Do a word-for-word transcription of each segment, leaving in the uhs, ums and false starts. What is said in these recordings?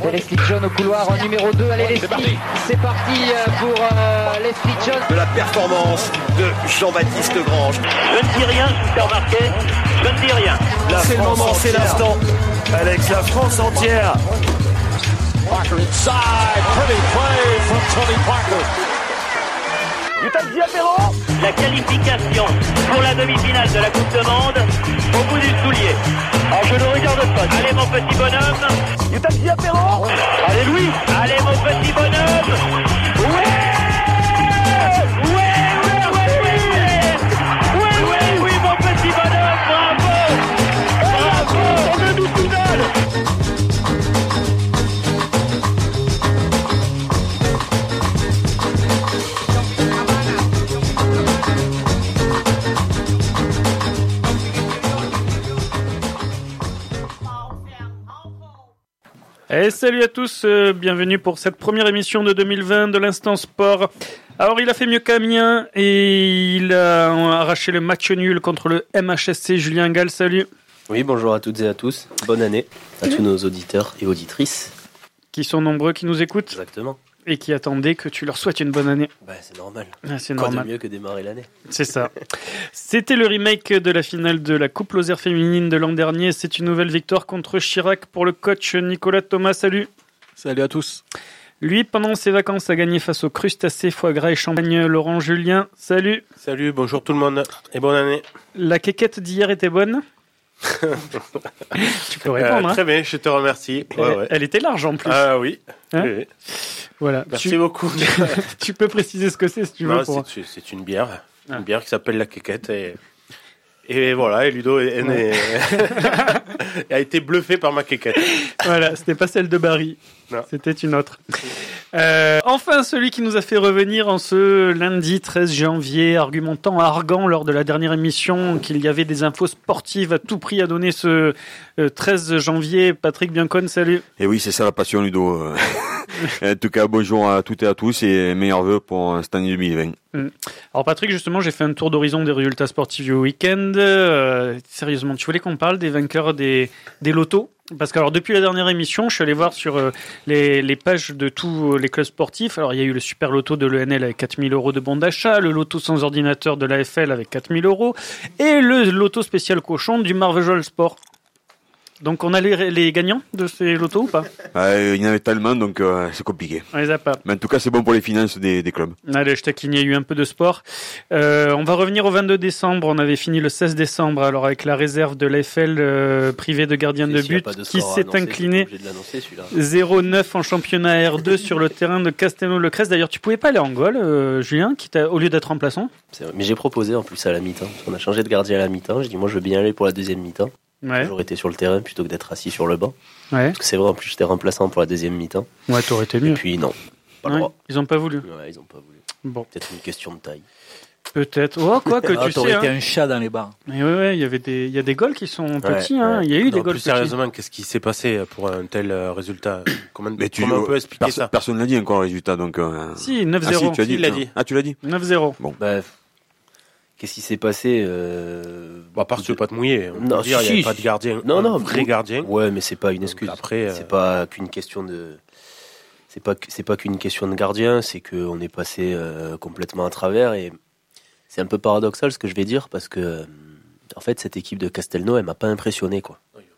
Et Leslie John au couloir en numéro deux. Allez Leslie, c'est parti, c'est parti pour euh, Leslie John. De la performance de Jean-Baptiste Grange. Je ne dis rien, je t'ai remarqué, je ne dis rien. La c'est France le moment, entière. C'est l'instant. Alex, la France entière. Parker inside, pretty play from Tony Parker. La qualification pour la demi-finale de la Coupe de Monde au bout du soulier. Alors je ne regarde pas. Allez mon petit bonhomme. You t'as dit apéro? Allez Louis. Allez mon petit bonhomme. Ouais. Ouais, ouais, ouais, ouais. Ouais, ouais, oui mon petit bonhomme. Bravo. Bravo. En demi-finale. Et salut à tous, euh, bienvenue pour cette première émission de deux mille vingt de l'Instant Sport. Alors il a fait mieux qu'Amiens et il a arraché le match nul contre le M H S C. Julien Gall, salut. Oui, bonjour à toutes et à tous, bonne année à tous nos auditeurs et auditrices. Qui sont nombreux, qui nous écoutent. Exactement. Et qui attendaient que tu leur souhaites une bonne année. Bah, c'est normal. Ah, c'est Quoi normal. de mieux que démarrer l'année. C'est ça. C'était le remake de la finale de la Coupe Lozère féminine de l'an dernier. C'est une nouvelle victoire contre Chirac pour le coach Nicolas Thomas. Salut. Salut à tous. Lui, pendant ses vacances, a gagné face aux crustacés, foie gras et champagne. Laurent Julien, salut. Salut, bonjour tout le monde et bonne année. La quéquette d'hier était bonne. Tu peux répondre. Euh, hein. Très bien, je te remercie. Elle, Ouais, ouais. elle était large en plus. Ah oui. Hein oui, oui. Voilà. Merci tu, beaucoup. tu peux préciser ce que c'est si tu veux. Non, Pour... c'est, c'est une bière, Ah. une bière qui s'appelle la Quéquette et et voilà. Et Ludo est, Ouais. est- a été bluffé par ma Quéquette. Voilà, c'était pas celle de Barry. Non. C'était une autre. Euh, enfin, celui qui nous a fait revenir en ce lundi treize janvier, argumentant argant lors de la dernière émission qu'il y avait des infos sportives à tout prix à donner ce euh, treize janvier. Patrick Biancone, salut. Et oui, c'est ça la passion, Ludo. En tout cas, bonjour à toutes et à tous et meilleurs vœux pour cette année deux mille vingt. Alors Patrick, justement, j'ai fait un tour d'horizon des résultats sportifs du week-end. Euh, sérieusement, tu voulais qu'on parle des vainqueurs des, des lotos? Parce que alors depuis la dernière émission, je suis allé voir sur euh, les, les pages de tous les clubs sportifs. Alors il y a eu le super loto de l'E N L avec quatre mille euros de bon d'achat, le loto sans ordinateur de l'A F L avec quatre mille euros et le loto spécial cochon du Marvejols Sport. Donc on a les, les gagnants de ces lotos ou pas? Euh, il y en avait tellement, donc euh, c'est compliqué. On les a pas. Mais en tout cas, c'est bon pour les finances des, des clubs. Allez, je taquine, il y a eu un peu de sport. Euh, on va revenir au vingt-deux décembre. On avait fini le seize décembre, alors avec la réserve de l'A F L euh, privée de gardien de but, de qui s'est annoncé, incliné zéro neuf en championnat R deux sur le terrain de Castelnau-le-Crest. D'ailleurs, tu pouvais pas aller en goal, euh, Julien, qui t'a, au lieu d'être remplaçant. C'est vrai. Mais j'ai proposé en plus à la mi-temps. On a changé de gardien à la mi-temps. J'ai dit, moi, je veux bien aller pour la deuxième mi-temps. Ouais. J'aurais été sur le terrain plutôt que d'être assis sur le banc. Ouais. Parce que c'est vrai, en plus, j'étais remplaçant pour la deuxième mi-temps. Ouais, t'aurais été mieux. Et puis, non. Pas le Ouais, droit. ils ont pas voulu. Ouais, ils ont pas voulu. Bon. Peut-être une question de taille. Peut-être. Oh, quoi que ah, tu t'aurais sais. été Hein. un chat dans les bars. Mais ouais, ouais, il y avait des, il y a des goals qui sont petits, Ouais, hein. ouais. Il y a eu Non, des goals plus petits. sérieusement, qu'est-ce qui s'est passé pour un tel euh, résultat? Comment, Mais tu, comment on peut expliquer perso- ça? Personne n'a dit encore le résultat, donc. Euh... Si, neuf Ah zéro. si, tu as dit. Il l'a non. dit. Ah, tu l'as dit. neuf zéro. Bon. Bah, qu'est-ce qui s'est passé euh... Bon, à part si tu veux pas te mouiller. On Non, peut dire, il si, n'y avait si. pas de gardien. Non, un non, vrai vous- gardien. Ouais, mais c'est pas une Donc excuse. après, euh, c'est pas qu'une question de. C'est pas que- c'est pas qu'une question de gardien, c'est qu'on est passé euh, complètement à travers et c'est un peu paradoxal ce que je vais dire parce que euh, en fait cette équipe de Castelnau elle m'a pas impressionné quoi.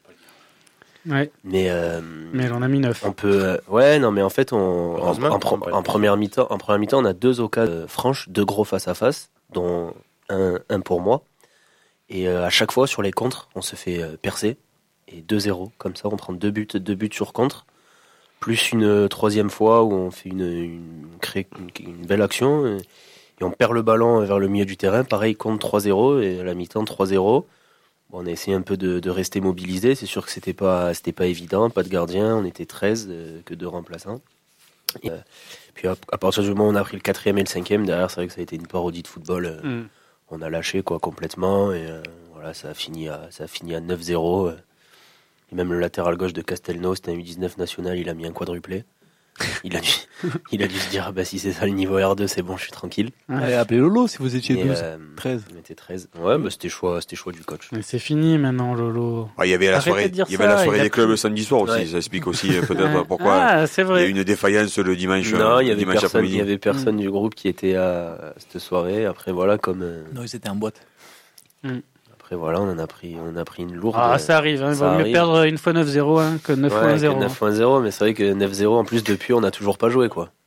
Ouais. Mais euh, Mais elle en a mis neuf. on peut euh, ouais non mais en fait on en, Heureusement en, qu'ils sont pas en première mi-temps en première mi-temps on a deux occasions euh, franches, deux gros face à face dont un, un pour moi et euh, à chaque fois sur les contres on se fait euh, percer et deux zéro comme ça on prend deux buts deux buts sur contre plus une euh, troisième fois où on fait une une, crée une, une belle action et, et on perd le ballon vers le milieu du terrain pareil contre trois zéro et à la mi-temps trois zéro. Bon, on a essayé un peu de, de rester mobilisé. C'est sûr que c'était pas, c'était pas évident. Pas de gardien. On était treize, euh, que deux remplaçants. Et, euh, puis à, à partir du moment où on a pris le quatrième et le cinquième, derrière, c'est vrai que ça a été une parodie de football. Euh, Mm. On a lâché quoi complètement. Et euh, voilà, ça a fini à, ça a fini à neuf zéro. Euh, et même le latéral gauche de Castelnau, c'était un U dix-neuf national, il a mis un quadruplé. Il a dû, il a dû se dire, ah bah, si c'est ça le niveau R deux, c'est bon, je suis tranquille. Ouais. Allez, appelez Lolo si vous étiez Et, douze, euh, treize. On était treize. Ouais, bah, c'était choix, c'était choix du coach. Mais c'est fini maintenant, Lolo. Ouais, il y avait la Arrêtez soirée, de dire il y avait ça, la soirée il a des clubs plus- le samedi soir aussi. Ouais. Ça explique aussi euh, peut-être pourquoi Ah, c'est il y a vrai. eu une défaillance le dimanche. Non, il y euh, avait dimanche personne, il après-midi. y avait personne du groupe qui était à cette soirée. Après, voilà, comme, euh, Non, ils étaient en boîte. après, voilà, on en a pris, on a pris une lourde. Ah, ça arrive. Hein. Il ça vaut mieux arrive. perdre une fois neuf zéro hein, que neuf Ouais, fois que zéro. neuf fois zéro, mais c'est vrai que neuf zéro, en plus, depuis, on n'a toujours pas joué, quoi.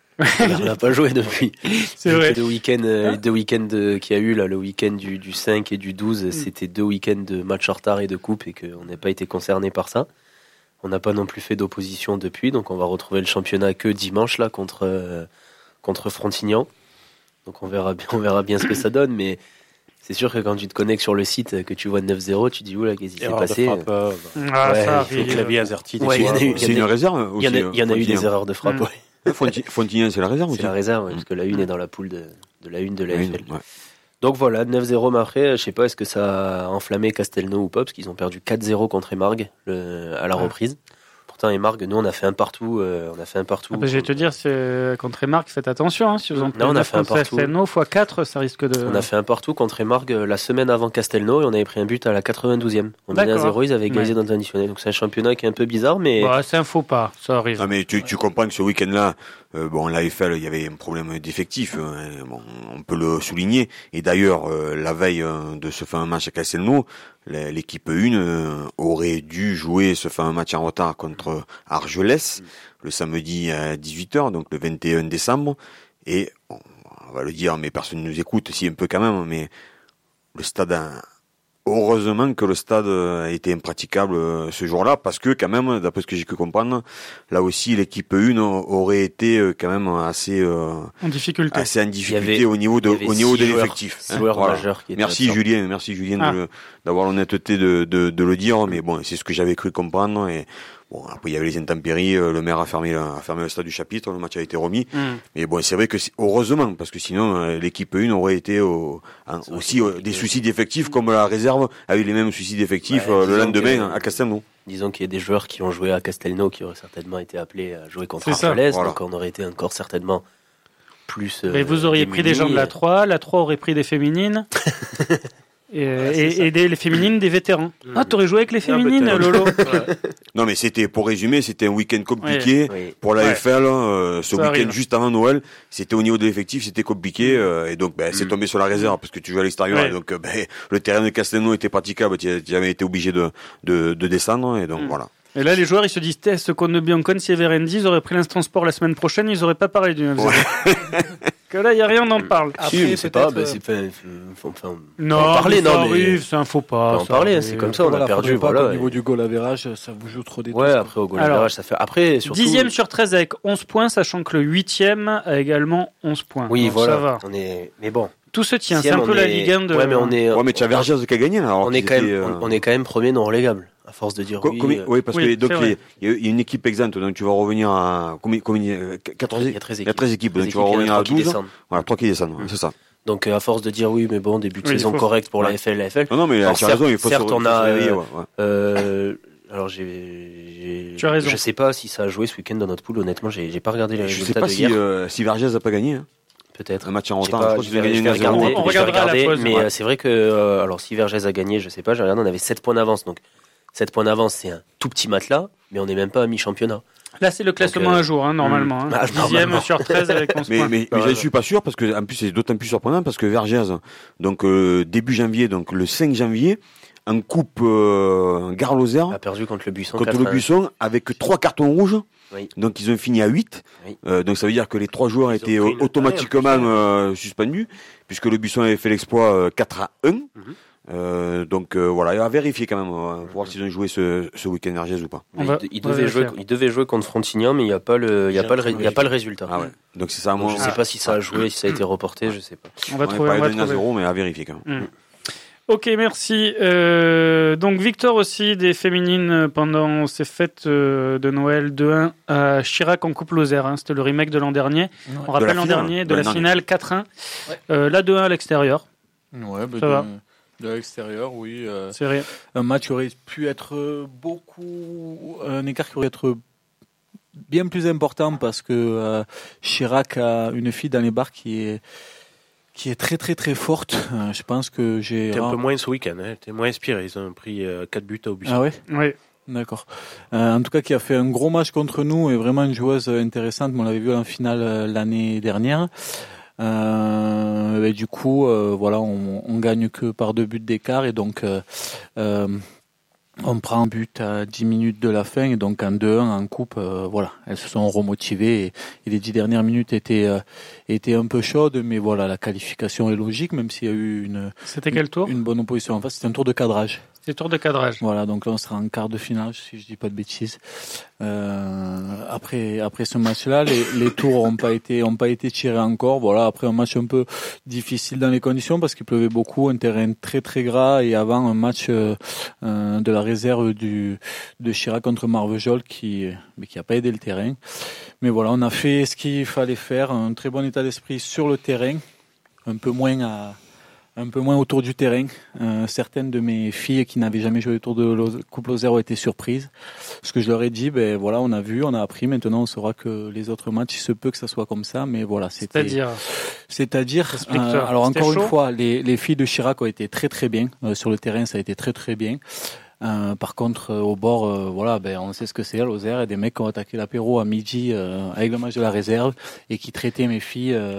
On n'a pas joué depuis. C'est vrai. Les deux week-ends, euh, les deux week-ends euh, qu'il y a eu, là, le week-end du, du cinq et du douze, c'était deux week-ends de matchs en retard et de coupe et qu'on n'a pas été concernés par ça. On n'a pas non plus fait d'opposition depuis, donc on va retrouver le championnat que dimanche, là, contre, euh, contre Frontignan. Donc on verra bien, on verra bien ce que ça donne, mais c'est sûr que quand tu te connectes sur le site, que tu vois neuf zéro, tu dis, oula, qu'est-ce qui s'est Erreur de passé? frappe, euh, Ah, Ouais, ça le arrive. clavier AZERTY. des Ouais, il y en fois, a eu- ouais. C'est une réserve Il y en a, aussi, il y en a eu des Fontignan. erreurs de frappe, Mm. ouais. Fonti- Fontignan, c'est la réserve C'est aussi. la réserve, ouais, parce que la une est dans la poule de, de la une de la Oui, F L. ouais. Donc voilà, neuf zéro, mais après, je sais pas, est-ce que ça a enflammé Castelnau ou pas, parce qu'ils ont perdu quatre zéro contre Emargues le, à la Ouais. reprise. Pourtant, Emargues, nous, on a fait un partout, euh, on a fait un partout. Ah bah, je vais te dire, c'est contre Emarc, faites attention. Hein, si vous en Non, on a fait un partout. Castelnau fois quatre, ça risque de. On a fait un partout contre Emargues la semaine avant Castelnau et on avait pris un but à la quatre-vingt-douzième. On menait à D'accord. zéro, ils avaient égalisé Ouais. dans l'additionnel. Donc c'est un championnat qui est un peu bizarre, mais Bah, c'est un faux pas, ça arrive. Non mais tu, tu comprends que ce week-end-là, euh, bon, la F L, il y avait un problème d'effectif, hein, bon, on peut le souligner. Et d'ailleurs, euh, la veille euh, de ce fameux match à Castelnau, la- l'équipe un euh, aurait dû jouer ce fameux match en retard contre Argelès le samedi à dix-huit heures, donc le vingt et un décembre. Et bon, on va le dire, mais personne ne nous écoute, si un peu quand même, mais le stade a... Heureusement que le stade a été impraticable euh, ce jour-là, parce que quand même, d'après ce que j'ai pu comprendre, là aussi l'équipe un aurait été euh, quand même assez euh, En difficulté. assez en il y difficulté avait, au niveau de il y avait au niveau six de joueurs- l'effectif. six hein, joueurs voilà. majeurs qui étaient Merci absents. Julien, merci Julien Ah. de le- d'avoir l'honnêteté de, de, de le dire, mais bon, c'est ce que j'avais cru comprendre. Et bon, après il y avait les intempéries, euh, le maire a fermé le, a fermé le stade du Chapitre, le match a été remis. Mm. Mais bon, c'est vrai que c'est, heureusement, parce que sinon euh, l'équipe un aurait été au, en- Ça aurait aussi été euh, compliqué. des soucis d'effectifs, comme la réserve a eu les mêmes soucis d'effectifs Ouais, euh, le disons lendemain que- à Castelnau. disons qu'il y a des joueurs qui ont joué à Castelnau qui auraient certainement été appelés à jouer contre C'est ça, Argelès, voilà. donc on aurait été encore certainement plus. euh, Mais vous auriez pris des gens de la trois, la trois aurait pris des féminines. Et, et, et des, les féminines des vétérans. Ah, t'aurais joué avec les féminines, peut-être. Lolo. Non, mais c'était, pour résumer, c'était un week-end compliqué. Oui. Pour la Ouais. F L, euh, ce Ça week-end arrive. juste avant Noël, c'était au niveau de l'effectif, c'était compliqué, euh, et donc ben, c'est Mm. tombé sur la réserve parce que tu joues à l'extérieur, Ouais. et donc euh, ben, le terrain de Castelnau était praticable, tu tu avais été obligé de, de, de descendre, et donc Mm. voilà. Et là, les joueurs, ils se disent, Tess, ce qu'on ne Biancon, si Everendi, ils auraient pris l'instant sport la semaine prochaine, ils auraient pas parlé du neuf zéro. Que là, il y a rien, on en parle. Si, mais c'est pas, bah, c'est pas, faut- enfin, Non, en parler, mais ça non, mais- arrive, c'est un faux pas. on peut en ça parler, arrive. c'est comme ça, on a perdu, faudrait pas voilà. qu'au niveau et- du goal average, ça vous joue trop des Ouais, touches, après au goal Alors, average, ça fait. Après, surtout. Dixième sur treize avec onze points, sachant que le huitième a également onze points. Oui, Donc, voilà. Ça va. On est, mais bon. Tout se tient, c'est Sixième, un peu on la est- Ligue un de... Ouais, mais on est. Ouais, mais tu as Vergès qui a gagné, là. alors On est qu'ils quand même, étaient, euh, on, on est quand même premier non relégable. À force de dire co- oui. combien- euh, oui, parce oui, que donc c'est les- vrai. il y a- il y a une équipe exempte, donc tu vas revenir à combien, combien euh, quatorze, il y a treize il y a treize équipes, donc treize tu vas équipes, il y en a revenir à trois qui douze. descendent. Voilà, trois qui descendent, ouais, c'est ça. Donc euh, à force de dire oui, mais bon, début de Oui, il saison faut- correct pour la Ouais. F L, la F L. Non, non, mais Alors, tu as certes- raison, il faut certes, se, on faut se a, réveiller, euh, ouais, ouais. Euh, alors j'ai, j'ai, Tu as raison. Je sais pas si ça a joué ce week-end dans notre poule. Honnêtement, j'ai, j'ai pas regardé les Je sais résultats pas de si, hier. euh, si Vergès a pas gagné, hein. Peut-être. Un match en J'ai retard, pas- je crois je qu'ils ont vais- gagné je vais un zéro. regarder, On je vais regardera à la regarder, pause, mais ouais. euh, c'est vrai que euh, alors si Vergès a gagné, je sais pas, j'ai regardé, on avait sept points d'avance, donc sept points d'avance, c'est un tout petit matelas, mais on n'est même pas à mi-championnat. Là, c'est le classement Donc, euh, à jour, hein, normalement. hein. Ah, Dixième normalement. sur treize avec onze Mais, points. mais, mais Ouais, je ouais. suis pas sûr parce que en plus c'est d'autant plus surprenant parce que Vergès, donc euh, début janvier, donc le cinq janvier, en coupe euh, Gare Lozère A perdu contre le Buisson. contre quatre le à un. Buisson avec trois cartons rouges. Oui. Donc ils ont fini à huit. Oui. Euh, donc ça veut dire que les trois joueurs Ils ont étaient pris euh, le automatiquement taré, en plus, euh, suspendus puisque le Buisson avait fait l'exploit euh, quatre à un. Euh, donc euh, voilà, il va vérifier quand même euh, pour voir s'ils ont joué ce, ce week-end Vergès ou pas. On Il, va- il on va devait jouer, vérifier. il devait jouer contre Frontignan, mais il n'y a pas le, il y a J'ai pas le, un ré- il y a pas le résultat. Ah ouais. Donc c'est ça à Donc, moi. je sais pas si ça a joué, si ça a été reporté, je sais pas. On va On trouver, on va parlé de trouver. zéro, mais à vérifier quand même. Mm. Ok, merci. Euh, donc victoire aussi des féminines pendant ces fêtes euh, de Noël deux un à Chirac en Coupe Lozère. Hein. C'était le remake de l'an dernier. On rappelle la l'an finale. dernier de De la l'an finale quatre un. Ouais. Euh, là deux un à l'extérieur. Ouais, bah, Ça de, va. de l'extérieur, oui. euh, C'est rien. un match qui aurait pu être beaucoup. Un écart qui aurait être bien plus important parce que euh, Chirac a une fille dans les bars qui est qui est très très très forte. Euh, je pense que j'ai... T'es un ah, peu moins ce week-end, hein. T'es moins inspiré. Ils ont pris euh, quatre buts au but. Ah ouais? Oui. D'accord. Euh, en tout cas, qui a fait un gros match contre nous et vraiment une joueuse intéressante. On l'avait vu en finale euh, l'année dernière. Euh, et du coup, euh, voilà, on, on gagne que par deux buts d'écart et donc euh, euh, on prend un but à dix minutes de la fin et donc en deux un en coupe, euh, voilà, elles se sont remotivées et, et les dix dernières minutes étaient euh, étaient un peu chaudes, mais voilà, la qualification est logique, même s'il y a eu une C'était quel tour? une bonne opposition en face. C'était un tour de cadrage. C'est tour de cadrage. Voilà, donc là on sera en quart de finale, si je dis pas de bêtises. Euh, après après ce match-là, les, les tours ont pas été ont pas été tirés encore. Voilà, après un match un peu difficile dans les conditions parce qu'il pleuvait beaucoup, un terrain très très gras et avant un match euh, euh, de la réserve du de Chirac contre Marvejols qui mais qui a pas aidé le terrain. Mais voilà, on a fait ce qu'il fallait faire, un très bon état d'esprit sur le terrain, un peu moins à un peu moins autour du terrain. Euh, certaines de mes filles qui n'avaient jamais joué autour de Coupe Lozère ont été surprises. Ce que je leur ai dit, ben voilà, on a vu, on a appris. Maintenant, on saura que les autres matchs, il se peut que ça soit comme ça, mais voilà, c'était. C'est-à-dire. C'est-à-dire. Euh, alors C'était encore chaud. une fois, les, les filles de Chirac ont été très très bien euh, sur le terrain. Ça a été très très bien. Euh, par contre, euh, au bord, euh, voilà, ben on sait ce que c'est à Lozère. Il y a des mecs qui ont attaqué l'apéro à midi euh, avec le match de la réserve et qui traitaient mes filles. Euh,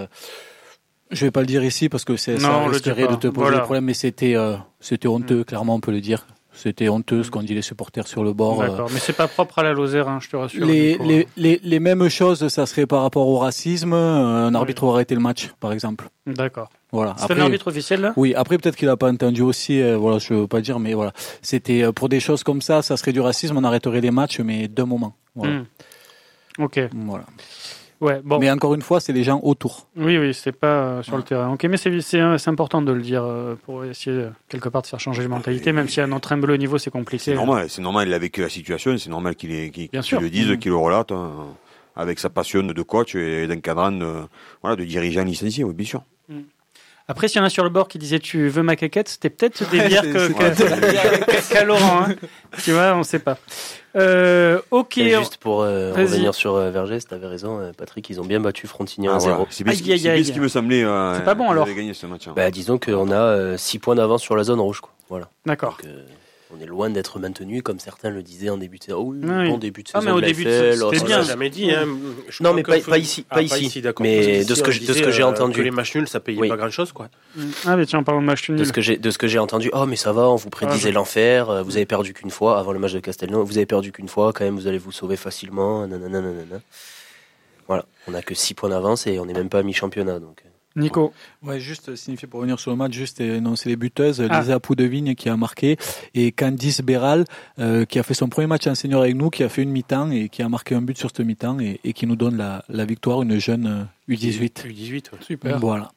Je vais pas le dire ici parce que c'est, Non, ça on le risquerait dit pas. de te poser Voilà. des problèmes, mais c'était, euh, c'était honteux, clairement, on peut le dire. C'était honteux ce qu'ont dit les supporters sur le bord. D'accord, mais c'est pas propre à la Lozère, hein, je te rassure. Les, Nico. les, les, les mêmes choses, ça serait par rapport au racisme. Un arbitre aurait arrêté le match, par exemple. D'accord. Voilà. C'est un arbitre officiel, là? Oui, après peut-être qu'il a pas entendu aussi, euh, voilà, je veux pas dire, mais voilà. C'était euh, pour des choses comme ça, ça serait du racisme, on arrêterait les matchs, mais d'un moment. Voilà. Hmm. Ok. Voilà. Ouais, bon. Mais encore une fois, c'est les gens autour. Oui, oui, c'est pas euh, sur Ouais. le terrain. Ok, mais c'est, c'est, c'est important de le dire euh, pour essayer euh, quelque part de faire changer les mentalités, même si à notre humble niveau c'est compliqué. C'est normal, c'est normal, il a vécu la situation, c'est normal qu'il, ait, qu'il, Bien qu'il sûr. le dise, Mmh. qu'il le relate, hein, avec sa passion de coach et d'encadrant, de, voilà, de dirigeant licencié, oui, bien sûr. Après, s'il y en a sur le bord qui disaient tu veux ma caquette, c'était peut-être des bières C'est- que, c'est que, que- qu'à Laurent. Hein. Tu vois, on sait pas. Euh, ok. Et juste pour euh, Vas-y. revenir sur euh, Vergès, t'avais raison, euh, Patrick, ils ont bien battu Frontignan Ah, à zéro. voilà. C'est bien, ce Aïe, qui- aïe, c'est bien aïe. ce qui me semblait. Euh, C'est pas bon, qu'ils alors. avaient gagné ce match. Hein. Bah, disons qu'on a six points d'avance sur la zone rouge, quoi. Voilà. D'accord. Donc, euh, on est loin d'être maintenu, comme certains le disaient en début de saison. Oh, oui, Oui. bon début de Ah, saison. mais au de la début de F L, saison, oh, c'était ça, On bien. l'a ça, jamais dit, hein. Je Non, crois mais que pas- faut- pas ici, Ah, pas ici. d'accord. Mais Parce que de si ce que on je- de ce disait, que j'ai euh, entendu. que les matchs nuls, ça payait Oui. pas grand chose, quoi. Ah, mais tiens, parlons de match De nul. ce que j'ai, de ce que j'ai entendu, oh mais ça va, on vous prédisait Ah, je- l'enfer, euh, vous avez perdu qu'une fois avant le match de Castelnau, vous avez perdu qu'une fois, quand même vous allez vous sauver facilement, nanana, nanana. Voilà, on a que six points d'avance et on n'est même pas à mi-championnat, donc. Nico. Ouais, juste signifier pour revenir sur le match, juste énoncer les buteuses. Ah. Lisa Poudevigne qui a marqué et Candice Béral euh, qui a fait son premier match en senior avec nous, qui a fait une mi-temps et qui a marqué un but sur cette mi-temps et, et qui nous donne la, la victoire, une jeune euh, U dix-huit. U dix-huit, ouais. Super. Voilà.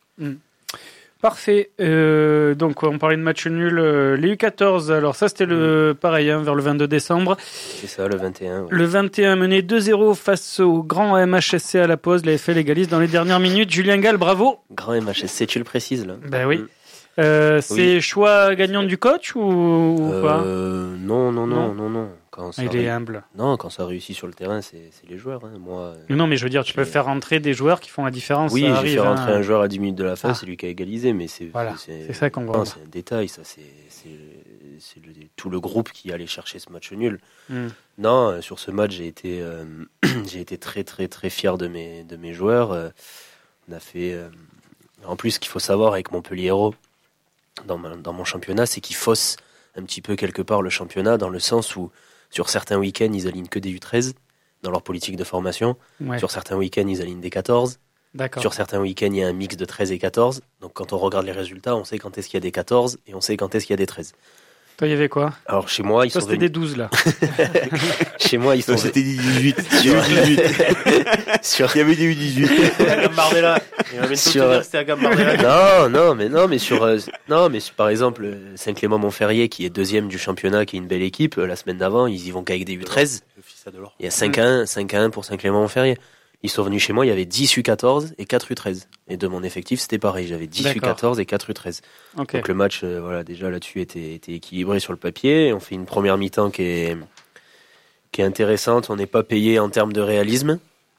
Parfait. Euh, donc, on parlait de match nul. euh, les U quatorze, alors ça, c'était le pareil, hein, vers le vingt-deux décembre. C'est ça, le vingt et un. Ouais. Le vingt et un mené deux zéro face au grand M H S C à la pause. La F L égalise dans les dernières minutes. Julien Gall, bravo. Grand M H S C, tu le précises là. Ben oui. Mm. Euh, c'est choix gagnant du coach ou, ou pas? Euh, non, non, Non. non, non, non. Quand ça Il est ré- humble. Non, quand ça réussit sur le terrain, c'est, c'est les joueurs. Hein. Moi, euh, Mais non, mais je veux dire, tu peux j'ai- faire rentrer des joueurs qui font la différence. oui, ça j'ai arrive, fait rentrer hein. un joueur à dix minutes de la fin, Ah. c'est lui qui a égalisé, mais c'est Voilà, c'est ça qu'on voit. non, c'est un détail, ça, c'est, c'est, c'est le- tout le groupe qui allait chercher ce match nul. Hmm. Non, euh, sur ce match, j'ai été, euh, j'ai été très, très, très fier de mes, de mes joueurs. Euh, on a fait, euh, en plus, ce qu'il faut savoir avec Montpellier Hérault, dans, ma- dans mon championnat, c'est qu'ils faussent un petit peu quelque part le championnat, dans le sens où, sur certains week-ends, ils alignent que des U treize dans leur politique de formation. Ouais, Sur certains week-ends, ils alignent des quatorze. d'accord. Sur certains week-ends, il y a un mix de treize et quatorze. Donc quand on regarde les résultats, on sait quand est-ce qu'il y a des quatorze et on sait quand est-ce qu'il y a des treize. Toi, il y avait quoi? Alors chez moi, ils Toi, sont c'était des venus... douze, là. Chez moi, ils sont Non, c'était dix-huit. Il y Sur- avait dix-huit. sur... Il y avait des U dix-huit. À Gambardella. Il va bientôt te Sur- dire que c'était à Gambardella. Non, non, mais non, mais sur, euh, non, mais sur- par exemple, euh, Saint-Clément-Montferrier, qui est deuxième du championnat, qui est une belle équipe, euh, la semaine d'avant, ils y vont qu'avec des U treize. Le fils à Delors. Il y a cinq à un, cinq à un pour Saint-Clément-Montferrier. Ils sont venus chez moi, il y avait dix U quatorze et quatre U treize. Et de mon effectif, c'était pareil, j'avais dix U D'accord. quatorze et quatre U treize. Ok. Donc le match, euh, voilà, déjà là-dessus était, était équilibré sur le papier. On fait une première mi-temps qui est, qui qui est intéressante. On n'est pas payé en termes de réalisme.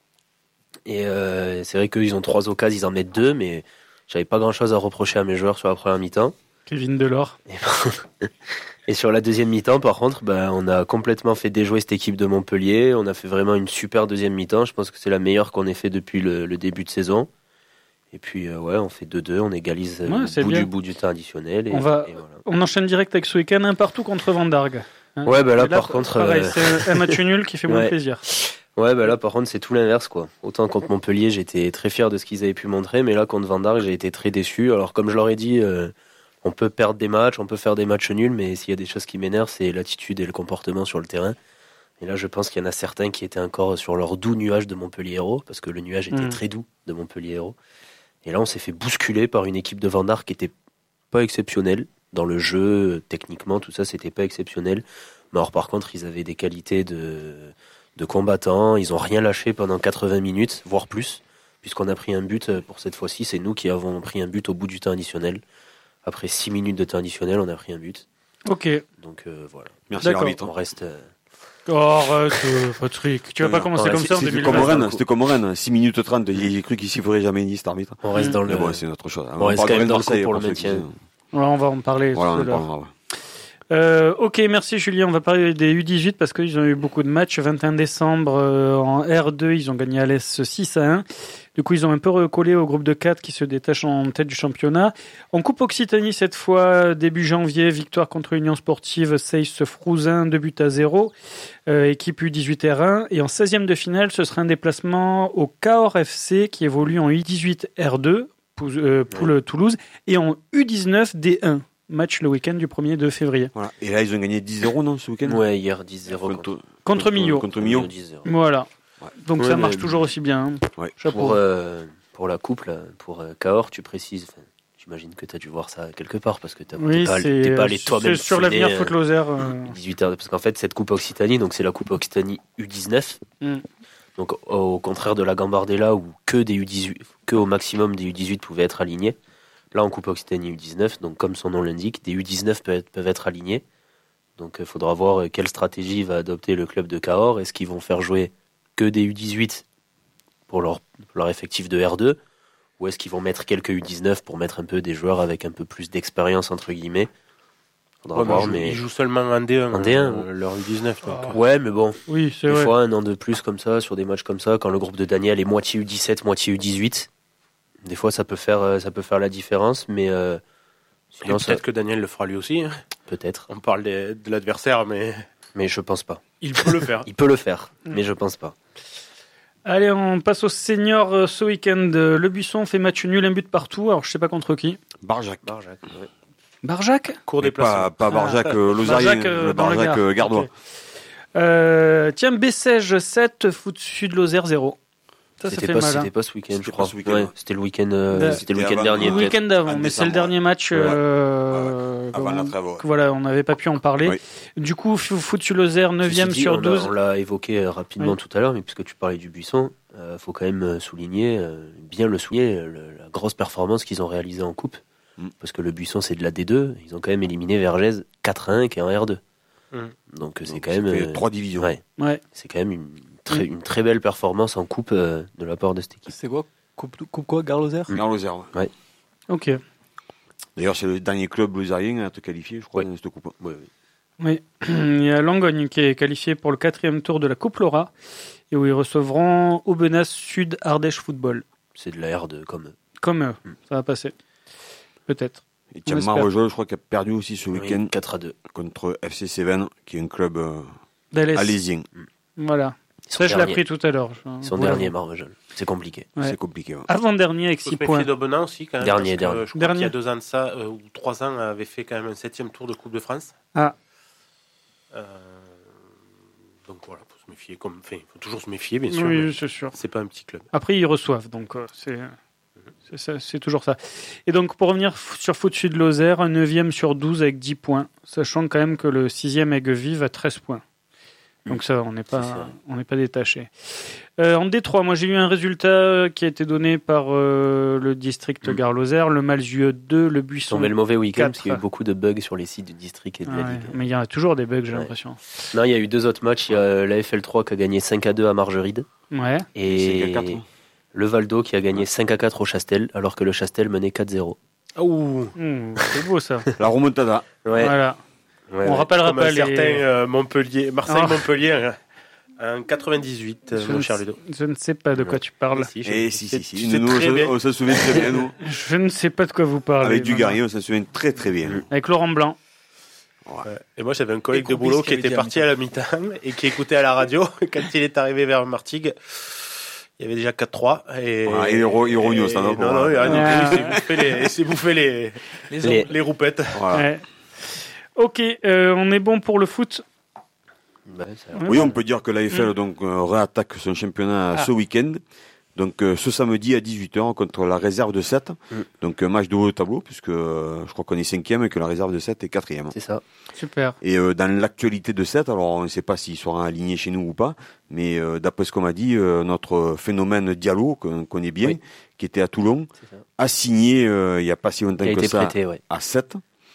Et euh, c'est vrai qu'ils ont trois occasions, ils en mettent deux, mais j'avais pas grand-chose à reprocher à mes joueurs sur la première mi-temps. Kevin Delors. Et, et sur la deuxième mi-temps, par contre, bah, on a complètement fait déjouer cette équipe de Montpellier. On a fait vraiment une super deuxième mi-temps. Je pense que c'est la meilleure qu'on ait fait depuis le, le début de saison. Et puis, euh, ouais, on fait deux deux, on égalise ouais, le bout bien. du bout du temps additionnel. Et, on, va, et voilà. on enchaîne direct avec ce week-end, un partout contre Van Dargue. Hein. Ouais, bah là, là par contre... Pareil, euh... c'est un match nul qui fait moins ouais. plaisir. Ouais, bah là, par contre, c'est tout l'inverse, quoi. Autant contre Montpellier, j'étais très fier de ce qu'ils avaient pu montrer, mais là, contre Van Dargue, j'ai été très déçu. Alors, comme je leur ai dit, euh, on peut perdre des matchs, on peut faire des matchs nuls, mais s'il y a des choses qui m'énervent, c'est l'attitude et le comportement sur le terrain. Et là, je pense qu'il y en a certains qui étaient encore sur leur doux nuage de Montpellier Hérault, parce que le nuage était mmh. très doux de Montpellier Hérault. Et là, on s'est fait bousculer par une équipe de Van Dargue qui était pas exceptionnelle. Dans le jeu, techniquement, tout ça, c'était pas exceptionnel. Mais alors, par contre, ils avaient des qualités de... de combattants, ils ont rien lâché pendant quatre-vingts minutes, voire plus, puisqu'on a pris un but pour cette fois-ci, c'est nous qui avons pris un but au bout du temps additionnel. Après six minutes de temps additionnel, on a pris un but. Ok. Donc euh, voilà. Merci l'arbitre. On reste... Euh... Oh, arrête, euh, Patrick, tu vas pas non, commencer ouais, comme ça en deux mille vingt. Comme Rennes, c'était comme Rennes, six minutes trente, j'ai cru qu'ici il faudrait jamais ni cet arbitre. On reste dans le... Mais bon, c'est notre chose. On, on reste quand même dans le coup pour le maintien. Ouais, on va en parler voilà, tout à l'heure. Euh, ok, merci Julien. On va parler des U dix-huit parce qu'ils ont eu beaucoup de matchs. vingt et un décembre euh, en R deux, ils ont gagné à l'Est six à un. Du coup, ils ont un peu recollé au groupe de quatre qui se détache en tête du championnat. En Coupe Occitanie, cette fois, début janvier, victoire contre l'Union Sportive Seyss-Frouzin, deux buts à zéro. Euh, équipe U dix-huit R un. Et en seizième de finale, ce sera un déplacement au Cahors F C qui évolue en U dix-huit R deux, pour, euh, pour le Toulouse, et en U dix-neuf D un. Match le week-end du premier de février. Voilà. Et là, ils ont gagné dix zéro, non, ce week-end ? Ouais, hier, dix zéro. Contre, contre, contre Millau. Contre Millau. Voilà. Ouais. Donc ouais, ça marche mais... toujours aussi bien. Ouais. Pour, euh, pour la coupe, là, pour euh, Cahors, tu précises... J'imagine que tu as dû voir ça quelque part, parce que tu oui, n'es pas, c'est, pas allé toi-même sur l'avenir euh, Foot Lozère. Euh... dix-huit heures, parce qu'en fait, cette Coupe Occitanie, donc c'est la Coupe Occitanie U dix-neuf. Mm. Donc au, au contraire de la Gambardella, où que, des U dix-huit, que au maximum des U dix-huit pouvaient être alignés. Là, en Coupe Occitanie U dix-neuf, donc comme son nom l'indique, des U dix-neuf peuvent être, peuvent être alignés. Donc il faudra voir quelle stratégie va adopter le club de Cahors. Est-ce qu'ils vont faire jouer que des U dix-huit pour leur, pour leur effectif de R deux, ou est-ce qu'ils vont mettre quelques U dix-neuf pour mettre un peu des joueurs avec un peu plus d'expérience, entre guillemets. Faudra ouais, voir, mais mais... Ils jouent seulement en D un, en D un euh, leur U dix-neuf. Donc. Ah. Ouais, mais bon, oui, c'est des vrai. fois un an de plus comme ça, sur des matchs comme ça, quand le groupe de Daniel est moitié U dix-sept, moitié U dix-huit, des fois ça peut faire, ça peut faire la différence, mais... Euh, sinon, peut-être ça... que Daniel le fera lui aussi. Hein. Peut-être. On parle de, de l'adversaire, mais... Mais je pense pas. Il peut le faire. Il peut le faire, mais je pense pas. Allez, on passe au senior ce week-end. Le Buisson fait match nul, un but partout. Alors, je sais pas contre qui. Barjac. Barjac, ouais. Barjac Court déplacement. Pas, pas Barjac, ah, euh, Lozarien, Barjac, euh, Barjac euh, Gardois. Okay. Euh, tiens, Bessèges sept, Foot Sud Lozère zéro. Ça, c'était ça fait pas, mal. C'était hein. pas ce week-end, c'était je crois. Ce week-end, ouais, ouais. C'était le week-end, euh, c'était le week-end avant, dernier. Le week-end d'avant, mais c'est le dernier match. Ouais. Euh, ouais. Avant la trêve. Ouais. Voilà, on n'avait pas pu en parler. Oui. Du coup, Foot Sud Lozère neuvième dit, sur on douze. L'a, on l'a évoqué rapidement oui. tout à l'heure, mais puisque tu parlais du Buisson, il euh, faut quand même souligner, euh, bien le souligner, le, la grosse performance qu'ils ont réalisée en coupe. Mm. Parce que le Buisson, c'est de la D deux. Ils ont quand même éliminé Vergès quatre à un, qui est en R deux. Mm. Donc c'est Donc, quand même... Euh, trois divisions. Ouais. ouais. C'est quand même une... Très, une très belle performance en coupe euh, de la part de cette équipe. C'est quoi Coupe, coupe quoi Gare-Lozère mmh. Gare-Lozère, ouais. ouais. Ok. D'ailleurs, c'est le dernier club lozérien à être qualifié, je crois, ouais. dans cette coupe. Oui, oui. Oui. Il y a Langogne qui est qualifié pour le quatrième tour de la Coupe Laura et où ils recevront Aubenas Sud Ardèche Football. C'est de la R deux comme eux. Comme eux. Mmh. Ça va passer. Peut-être. Et tiens, Marojol, je crois qu'il a perdu aussi ce oui, week-end quatre à deux contre F C Cévennes, qui est un club euh, alésien. Mmh. Voilà. Ça, je l'ai appris tout à l'heure. Ils sont ouais. derniers, Marvejol. C'est compliqué. Ouais. C'est compliqué. Ouais. Avant-dernier avec six points. d'Aubenas aussi, quand même. Dernier, parce dernier. Que, je crois dernier. qu'il y a deux ans de ça, euh, ou trois ans, avait fait quand même un septième tour de Coupe de France. Ah. Euh, donc voilà, faut se méfier. Comme, enfin, il faut toujours se méfier, bien sûr. Oui, c'est sûr. C'est pas un petit club. Après, ils reçoivent, donc euh, c'est, c'est, c'est, c'est toujours ça. Et donc, pour revenir sur Foot Sud Lozère, un neuvième sur douze avec dix points, sachant quand même que le sixième Aigues-Vives a treize points. Donc ça, on n'est pas, C'est ça. on n'est pas détaché. Euh, en D trois, moi j'ai eu un résultat qui a été donné par euh, le district Mm. Gare-Lozère, le Malzieu deux, le Ils Buisson. tombé le mauvais week-end quatre. parce qu'il y a eu beaucoup de bugs sur les sites du district et de Ah la ouais, Ligue. mais il y a toujours des bugs, j'ai Ouais. l'impression. Non, il y a eu deux autres matchs. Il y a la F L trois qui a gagné cinq à deux à Margeride. Ouais. Et cinq à quatre. le Valdo qui a gagné cinq à quatre au Chastel, alors que le Chastel menait quatre zéro. Ouh. Mmh, c'est beau ça. La remontada. Ouais. Voilà. Ouais, On ouais. rappellera Comme pas un les. certain euh, Montpellier, Ah. Marseille-Montpellier, un, un quatre-vingt-dix-huit, euh, Je mon ne cher sais- Ludo. Je ne sais pas de quoi tu parles. Si, je- Et tu si, sais- si, tu si. sais Nous, très on, bien. on s'en souvient très bien, nous. Je ne sais pas de quoi vous parlez. Avec du non, Garier, on s'en souvient très très bien. Mm. Avec Laurent Blanc. Ouais. Et moi, j'avais un collègue Et de Courbis boulot qui qui avait était dit à parti à la mi-temps et qui écoutait à la radio. Quand il est arrivé vers Martigues, il y avait déjà quatre trois. Et, Voilà, il est re- il est revenu au stade, hein, Non, pour- non, il a rien Ah. compris, il s'est bouffé les, il s'est bouffé les, Les- les roupettes. Voilà. Ouais. Ok, euh, on est bon pour le foot. Bah, ça- Oui, on peut dire que la F L donc euh, réattaque son championnat Ah. ce week-end. Donc euh, ce samedi à dix-huit heures contre la réserve de sept. Mm. Donc un match de haut au tableau puisque euh, je crois qu'on est cinquième et que la réserve de sept est quatrième. C'est ça. Super. Et euh, dans l'actualité de sept, alors on ne sait pas s'il sera aligné chez nous ou pas, mais euh, d'après ce qu'on m'a dit, euh, notre phénomène Diallo, qu'on connaît bien, Oui. qui était à Toulon, C'est ça. a signé euh, il n'y a pas si longtemps Il a que été ça prêté, ouais. à sept.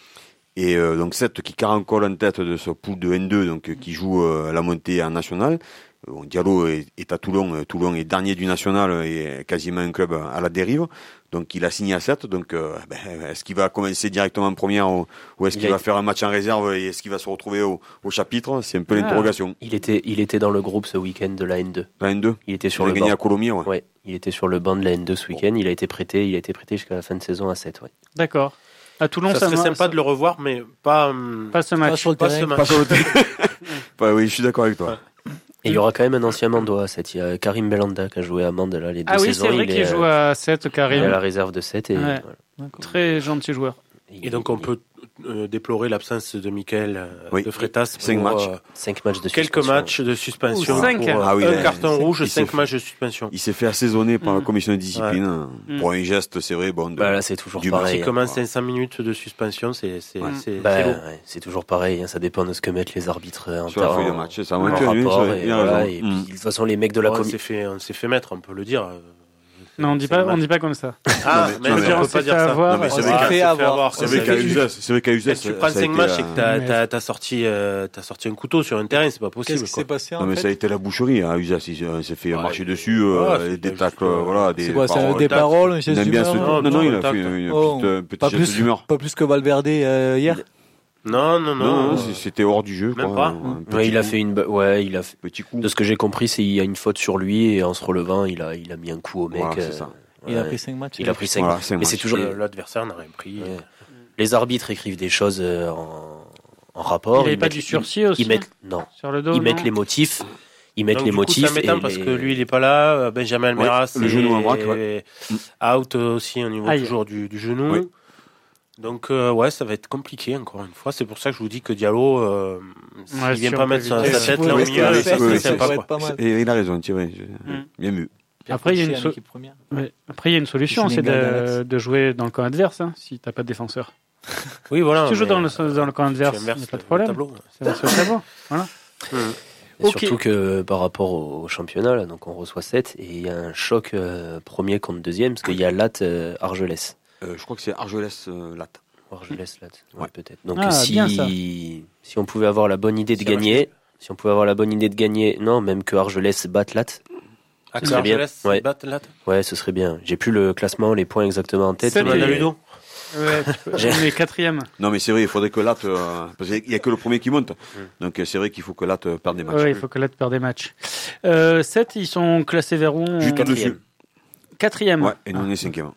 Et euh, donc sept qui caracole en tête de ce pool de N deux, donc euh, qui joue euh, la montée en national. Euh, Bon, Diallo est, est à Toulon. Euh, Toulon est dernier du national et quasiment un club à la dérive. Donc il a signé à sept. Donc euh, ben, est-ce qu'il va commencer directement en première ou, ou est-ce Il qu'il a va été- faire un match en réserve et est-ce qu'il va se retrouver au, au chapitre? C'est un peu Ah. l'interrogation. Il était, il était dans le groupe ce week-end de la N deux. La N deux. Il était sur Il a le gagné banc. à Colomiers, ouais. Ouais, il était sur le banc de la N deux ce week-end. Il a été prêté, il a été prêté jusqu'à la fin de saison à sept. Ouais. D'accord. À Toulon, Ça ça, serait ma- sympa ça- de le revoir, mais pas, hum, Pas ce match. Pas sur le pas terrain. ce match. Pas sur le terrain. Bah oui, je suis d'accord avec toi. Et il y aura quand même un ancien Mandois à sept. Il y a Karim Belanda qui a joué à Mende là, les deux Ah oui, saisons. c'est vrai il qu'il est, joue euh, à sept, il est Karim. à la réserve de sept. Et, Ouais. voilà. Très gentil joueur. Et donc on peut euh, déplorer l'absence de Michael euh, Oui. de Freitas Cinq pour matchs. euh, Cinq matchs de quelques suspension. matchs de suspension. Ouh, cinq. pour, euh, Ah oui, un là, carton il- rouge, il s'est cinq fait- matchs de suspension. Il s'est fait assaisonner par Mm. la commission de discipline Mm. pour un geste, c'est vrai, bon. de- Bah là, c'est toujours du pareil. S'il hein. commence cinq cents minutes de suspension, c'est c'est Ouais. c'est Bah, c'est lourd. ouais, c'est toujours pareil, hein, ça dépend de ce que mettent les arbitres euh, en Sur la terrain- feuille de match, c'est ça. en Ouais, tu as vu, rapport, c'est vrai, et il a voilà, raison. et Mm. puis, de toute façon, les mecs de la on commission. s'est fait, on s'est fait mettre, on peut le dire. Non, on dit pas, on dit pas comme ça. Ah, Non, mais- mais, non, on mais- peut on pas s'est dire fait ça. avoir. Non, mais On c'est s'est vrai fait qu'il- avoir. C'est On vrai s'est qu'à fait- Uzès, c'est vrai qu'à Uzès, Quand tu prends ça a cinq été, matchs et euh, que t'as, Mais- t'as, t'as sorti, euh, t'as sorti un couteau sur un terrain, c'est pas possible. Qu'est-ce qui quoi. s'est passé Non en mais fait ça a été la boucherie à Uzès, il s'est- il s'est fait Ouais, marcher il- dessus, euh, ouais, c'est des pas tacles, juste, euh, voilà, des C'est quoi, c'est paroles, des tac. paroles, un une geste ambiance. d'humeur Non, Non, non, il a tac. fait une Oh, petite, euh, petite Pas geste plus, d'humeur. pas plus que Valverde euh, hier. Non, non, Non, non, non. c'est- c'était hors du jeu, Même quoi. pas. Un petit Ouais, il a coup, fait une, ba- ouais, il a fait. petit coup. De ce que j'ai compris, c'est qu'il y a une faute sur lui et en se relevant, il a, il a mis un coup au mec. Voilà, c'est euh, ça. Il a ouais. pris cinq matchs. Il a pris cinq. Voilà, cinq Mais c'est matchs. toujours. Euh, L'adversaire n'a rien pris. Ouais. Les arbitres écrivent des choses euh, en, en rapport. Il avait ils pas mettent- du sursis aussi Ils mettent, non. sur le dos. Ils mettent non les motifs. Ils mettent Donc, les du coup, motifs. ça m'étonne et parce les- que lui, il est pas là. Euh, Benjamin Almeras, le genou en braque, est out aussi au niveau Aïe. toujours du, du genou. Oui. Donc, euh, ouais, ça va être compliqué encore une fois. C'est pour ça que je vous dis que Diallo, euh, s'il Ouais, vient si pas on mettre peut sa, éviter. sa Si tête vous là au restez milieu, à ça sept, serait oui, sympa. pourrait Quoi. être pas mal. Et il a raison, Thierry. Mm. Bien vu. Après, il y a une Pierre so- en équipe première. Ouais. Après, il y a une solution, c'est Schlingenberg, de, Alex. de jouer dans le camp adverse, hein, si t'as pas de défenseur. Oui, voilà. Si tu joues mais, dans le, dans le camp tu adverse, il n'y inverses a pas de le problème. tableau. C'est la seule tableau. Voilà. Hum. Et Ok. Surtout que par rapport au, au championnat, là, donc on reçoit sept et il y a un choc euh, premier contre deuxième parce qu'il y a Latte euh, Argelès. Euh, je crois que c'est Argelès-Latte. Argelès Latte, ouais, Ouais. peut-être. Donc Ah, si bien, ça. si on pouvait avoir la bonne idée de Si gagner, si on pouvait avoir la bonne idée de gagner, non, même que Argelès batte Latte, Ah, Ce serait bien. Argelès, Ouais. batte là. ouais, ce serait bien. J'ai plus le classement, les points exactement en tête. Sept mais- et- Demande à Ludo. Ouais, tu peux- J'ai- on est quatrième. Non, mais c'est vrai, il faudrait que Latte, euh, parce qu'il y a que le premier qui monte. Donc, euh, c'est vrai qu'il faut que Latte euh, perde des matchs. Ouais, il faut que là tu perds des matchs. Euh, sept, ils sont classés vers où on- Juste Quatrième. au-dessus. Quatrième. Ouais, et nous on est cinquième.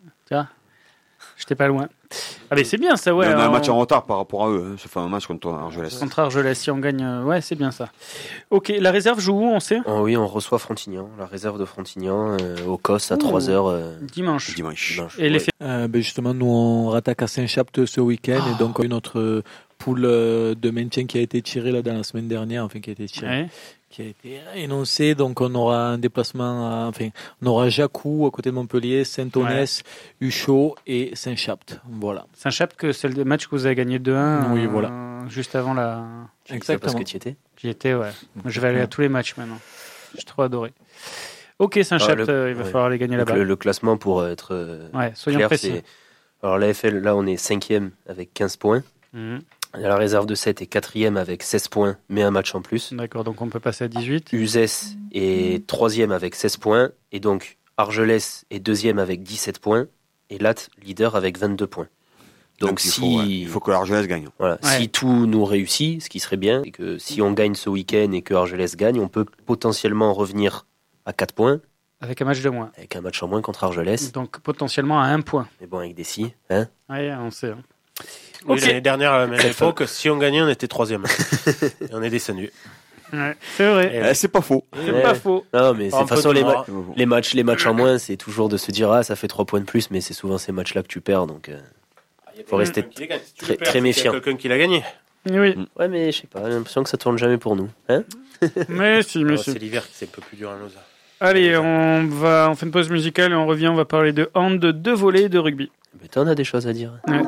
J'étais pas loin. Ah mais c'est bien ça, ouais. Mais on a un on- match en retard par rapport à eux. Hein. Ça fait un match contre Argelès. Contre Argelès, si on gagne, euh, ouais, c'est bien ça. Ok, la réserve joue où, on sait Oh oui, on reçoit Frontignan, la réserve de Frontignan, euh, au C O S à Ouh. trois heures euh, Dimanche. Dimanche. dimanche. Et l'effet. Euh, ben justement, nous on rattaque à Saint-Chapt ce week-end et donc on a eu notre poule euh, de maintien qui a été tirée là dans la semaine dernière, enfin qui a été tirée, Ouais. qui a été énoncée. Donc on aura un déplacement, à- enfin on aura Jacou à côté de Montpellier, Saint-Onès, Huchot et Saint-Chapt. Voilà. Saint-Chapt, que c'est le match que vous avez gagné deux un. Oui, euh, voilà. juste avant la. Exactement. Parce que tu y étais. J'y étais, ouais. Je vais aller à tous les matchs maintenant. J'ai trop adoré. Ok, Saint-Chapthes, ah, euh, il va ouais. falloir les gagner là-bas. Le, le classement pour être euh, ouais, soyons clair, précis. C'est... Alors la F L, là, on est cinquième avec quinze points. Mm-hmm. La réserve de sept est quatrième avec seize points, mais un match en plus. D'accord, donc on peut passer à dix-huit. U S S est troisième avec seize points, et donc Argelès est deuxième avec dix-sept points, et L A T leader avec vingt-deux points. Donc, donc il, si... faut, ouais, il faut que Argelès gagne. Voilà, ouais. Si tout nous réussit, ce qui serait bien, c'est que si on gagne ce week-end et que Argelès gagne, on peut potentiellement revenir à quatre points. Avec un match de moins. Avec un match en moins contre Argelès. Donc potentiellement à un point. Mais bon, avec des si, hein. Oui, on sait. Hein. Oui, okay. L'année dernière, à la même époque, si on gagnait, on était troisième. Et on est descendu. Ouais, c'est vrai. Eh, c'est pas faux. C'est ouais. pas faux. Non, mais de toute façon, les, ma- les matchs, les matchs en moins, c'est toujours de se dire ah, ça fait trois points de plus, mais c'est souvent ces matchs-là que tu perds, donc euh, faut rester t- très, perds, très méfiant. Il y a quelqu'un qui l'a gagné. Oui. Ouais, mais je sais pas, j'ai l'impression que ça tourne jamais pour nous, hein. Mais si, mais si. C'est l'hiver qui c'est un peu plus dur à nous. Allez, on va, on fait une pause musicale et on revient. On va parler de hand, de volley, de rugby. Mais t'en as des choses à dire. Ouais.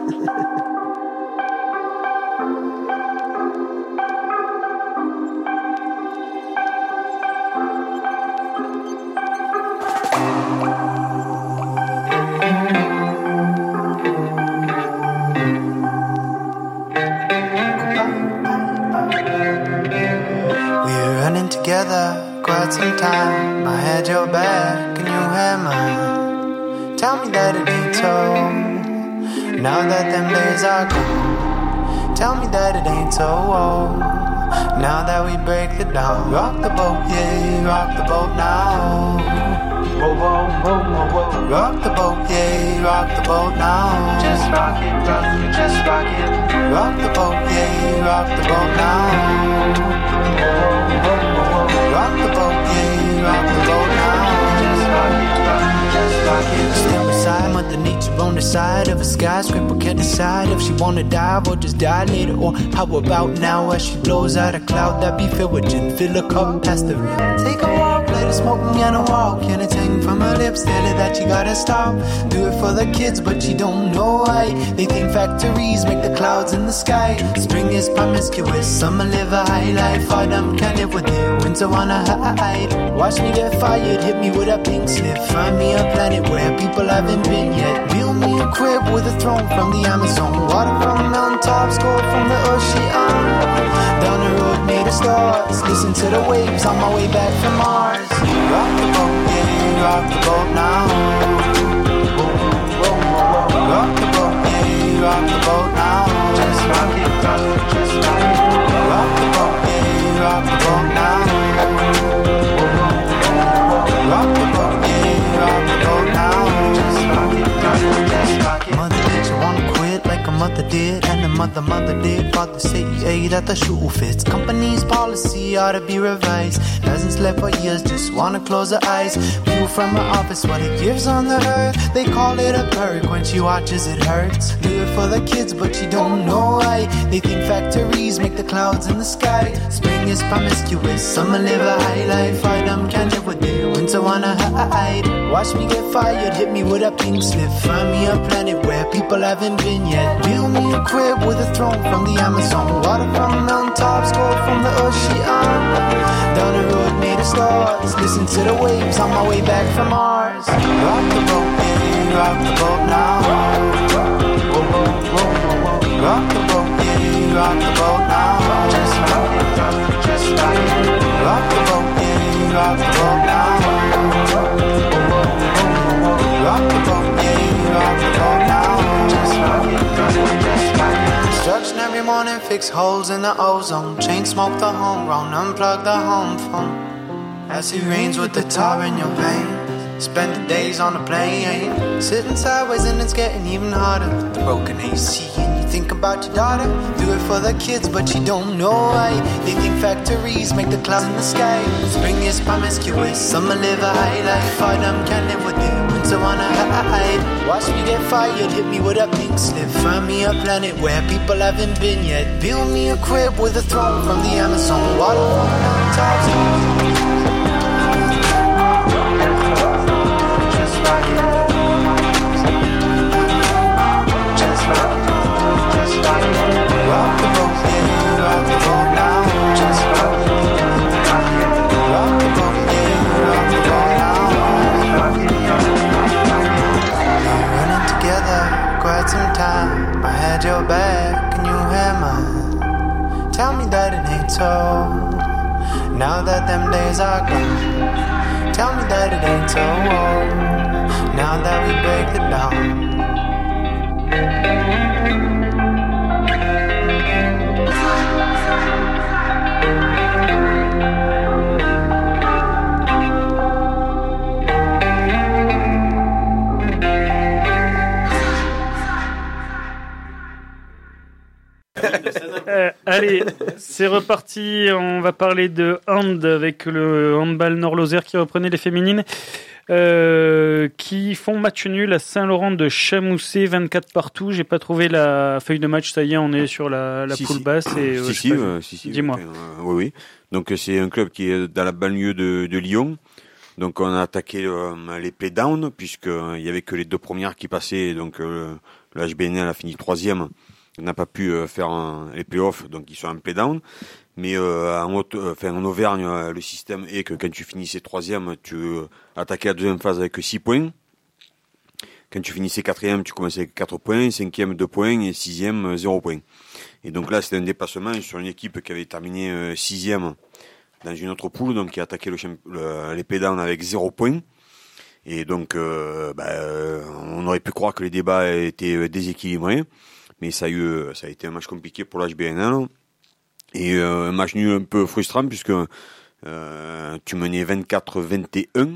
Quite some time, I had your back and you had mine. Tell me that it ain't so. Now that them days are gone, tell me that it ain't so old. Now that we break the dawn, rock the boat, yeah, rock the boat now. Whoa, whoa, whoa, whoa, whoa. Rock the boat, yeah, rock the boat now. Just rock it, rock it, just rock it. Rock the boat, yeah, rock the boat now. Whoa, whoa, whoa, whoa. Rock the boat, yeah, rock the boat now. Just rock it, rock it, just rock it. Stand beside Mother Nature on the side of a skyscraper. Can't decide if she wanna dive or just die later. Or how about now as she blows out a cloud that be filled with gin. Fill a cup past the rim. Take a walk, let her smoke me on a walk. Can it hang from her lips? Tell her that you gotta stop. Do it for the kids, but you don't know why. They think factories make the clouds in the sky. Spring is promiscuous, summer live a high life. Autumn can't live with it, winter wanna hide. Watch me get fired, hit me with a pink slip. Find me a planet where people haven't been yet. Build me a crib with a throne from the Amazon. Water from mountaintops, gold from the ocean. Down the road made of stars. Listen to the waves on my way back from Mars. Rock the boat, yeah, rock the boat now. Rock the boat, yeah, rock the boat now. Just rock it, rock it, just rock it. Rock the boat, yeah, rock the boat now. Rock the boat, yeah, rock the boat now. Just rock it, rock it, just rock it. Mother nature wanna quit like a mother did, and the mother mother did. Father say yeah, that the shoe fits. Company's policy ought to be revised. Hasn't slept for years, just wanna close her eyes. View from her office what it gives on the earth. They call it a perk. When she watches it hurts. Do it for the kids, but you don't know why. They think factories make the clouds in the sky. Spring is promiscuous, summer live a high life. Autumn can't live with it, winter wanna hide. Watch me get fired, hit me with a pink slip. Find me a planet where people haven't been yet. Build me a crib with a throne from the Amazon. Water from mountaintops, gold from the ocean. Down the road made of stars. Listen to the waves on my way back from Mars. Rock the boat, yeah, rock the boat now. Rock the boat, yeah, rock the boat now. Just rock it, rock it, just rock it. Rock the boat, yeah, rock the boat now. Rock the boat, yeah, rock the boat now. Just rock it, rock it, just rock it. Construction every morning, fix holes in the ozone. Chain smoke the homegrown, unplug the home phone. As it rains with the tar in your veins. Spend the days on a plane, sitting sideways and it's getting even harder. The broken A C and you think about your daughter. Do it for the kids but you don't know why. They think factories make the clouds in the sky. Spring is promiscuous, summer live a high life. Autumn can't live with it, winter wanna hide. Watch me get fired, hit me with a pink slip. Find me a planet where people haven't been yet. Build me a crib with a throne from the Amazon. Water from the mountaintops. Rock the boat, yeah, Now that them days are gone, tell me that it ain't so old. Now that we break the dawn. Euh, allez, c'est reparti. On va parler de hand avec le handball Nord-Lozère qui reprenait les féminines, euh, qui font match nul à Saint-Laurent de Chamousset, vingt-quatre partout. J'ai pas trouvé la feuille de match. Ça y est, on est sur la, la si, poule si. basse. Et, euh, si, si, euh, si, si, Dis-moi. Euh, oui, oui. Donc c'est un club qui est dans la banlieue de, de Lyon. Donc on a attaqué euh, les play-down puisque euh, il y avait que les deux premières qui passaient. Donc euh, le H B N L a fini troisième. On n'a pas pu euh, faire un, les play-offs, donc ils sont en play-down. Mais euh, en, haute, euh, enfin, en Auvergne, euh, le système est que quand tu finissais troisième, tu euh, attaquais la deuxième phase avec six points. Quand tu finissais quatrième, tu commençais avec quatre points, cinquième deux points et sixième zéro point. Et donc là, c'était un dépassement sur une équipe qui avait terminé euh, sixième dans une autre poule, donc qui a attaqué le, le, les play-down avec zéro point. Et donc, euh, bah, euh, on aurait pu croire que les débats étaient déséquilibrés. Mais ça a eu, ça a été un match compliqué pour l'H B N L et euh, un match nul un peu frustrant puisque euh, tu menais vingt-quatre vingt et un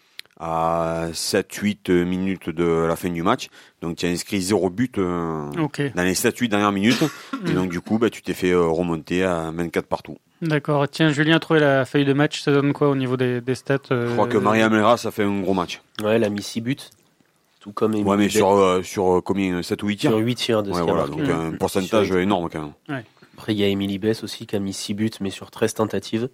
à sept huit minutes de la fin du match. Donc tu as inscrit zéro but euh, okay. dans les sept huit dernières minutes et donc du coup bah, tu t'es fait euh, remonter à vingt-quatre partout. D'accord. Tiens, Julien a trouvé la feuille de match. Ça donne quoi au niveau des, des stats euh... Je crois que Maria Melra, ça fait un gros match. Ouais, elle a mis six buts. Tout comme ouais, mais sur, euh, sur euh, combien sept ou huit tirs Sur huit tirs de ouais, voilà, donc mmh. un pourcentage énorme quand même. Ouais. Après, il y a Émilie Bess aussi qui a mis six buts, mais sur treize tentatives.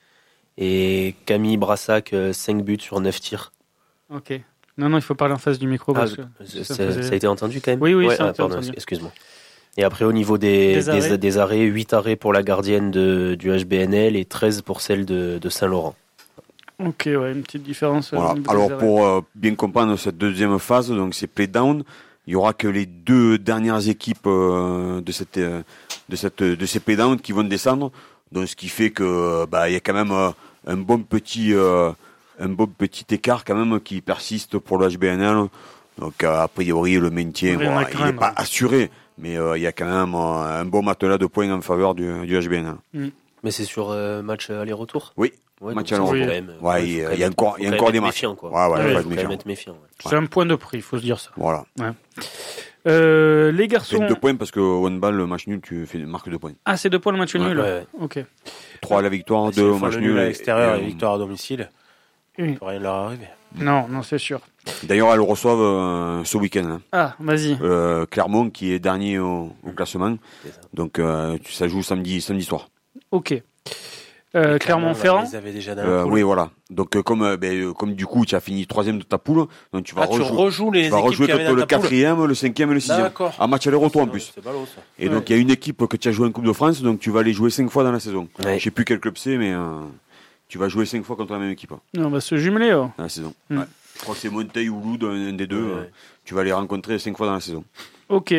Et Camille Brassac, cinq buts sur neuf tirs. Ok. Non, non, il faut parler en face du micro. Ah, parce que ça, ça, faisait... ça a été entendu quand même. Oui, oui, ouais, ça a ah, été pardon, entendu. Excuse-moi. Et après, au niveau des, des, arrêts. des, des arrêts, huit arrêts pour la gardienne de, du H B N L et treize pour celle de, de Saint-Laurent. Ok, ouais, une petite différence. Voilà. Alors pour euh, bien comprendre cette deuxième phase, donc c'est play down, il y aura que les deux dernières équipes euh, de cette euh, de cette de ces play down qui vont descendre, donc ce qui fait que bah il y a quand même euh, un bon petit euh, un bon petit écart quand même qui persiste pour le H B N L. Donc euh, a priori le maintien, bon, il n'est pas assuré, mais euh, il y a quand même euh, un bon matelas de points en faveur du, du H B N L. Mm. Mais c'est sur euh, match aller-retour. Oui. Ouais, match à oui. Même, ouais, il y, y a encore, il y a encore des matchs. Méfiant, quoi. Ouais, ouais, ouais, faut faut être méfiant. Être méfiant ouais. C'est un point de prix, il faut se dire ça. Voilà. Ouais. Euh, les garçons. C'est deux points parce que au handball, le match nul, tu fais marque deux poins. Ah, c'est deux points le match ouais, nul. Ouais, ouais. Ok. Trois à la victoire, deux au match nul. À l'extérieur et victoire à domicile. Il ne peut rien leur arriver. Non, non, c'est sûr. D'ailleurs, elles reçoivent euh, ce week-end. Hein. Ah, vas-y. Euh, Clermont qui est dernier au, au classement. Donc euh, ça joue samedi, samedi soir. Ok. Euh, Clermont-Ferrand. Euh, oui, voilà. Donc euh, comme euh, ben, euh, comme du coup tu as fini troisième de ta poule, donc tu vas ah, rejou- tu rejoues les tu vas équipes rejouer qui avaient dans le ta poule. quatrième, le cinquième et le sixième. D'accord. Un match aller-retour en plus. C'est ballot, ça. Et ouais. donc il y a une équipe que tu as joué en Coupe de France, donc tu vas aller jouer cinq fois dans la saison. Ouais. Je sais plus quel club c'est, mais euh, tu vas jouer cinq fois contre la même équipe. On va se jumeler. Oh. Dans la saison. Mm. Ouais. Je crois que c'est Monteil ou Loud, un des deux. Ouais. Euh, tu vas les rencontrer cinq fois dans la saison. Ok.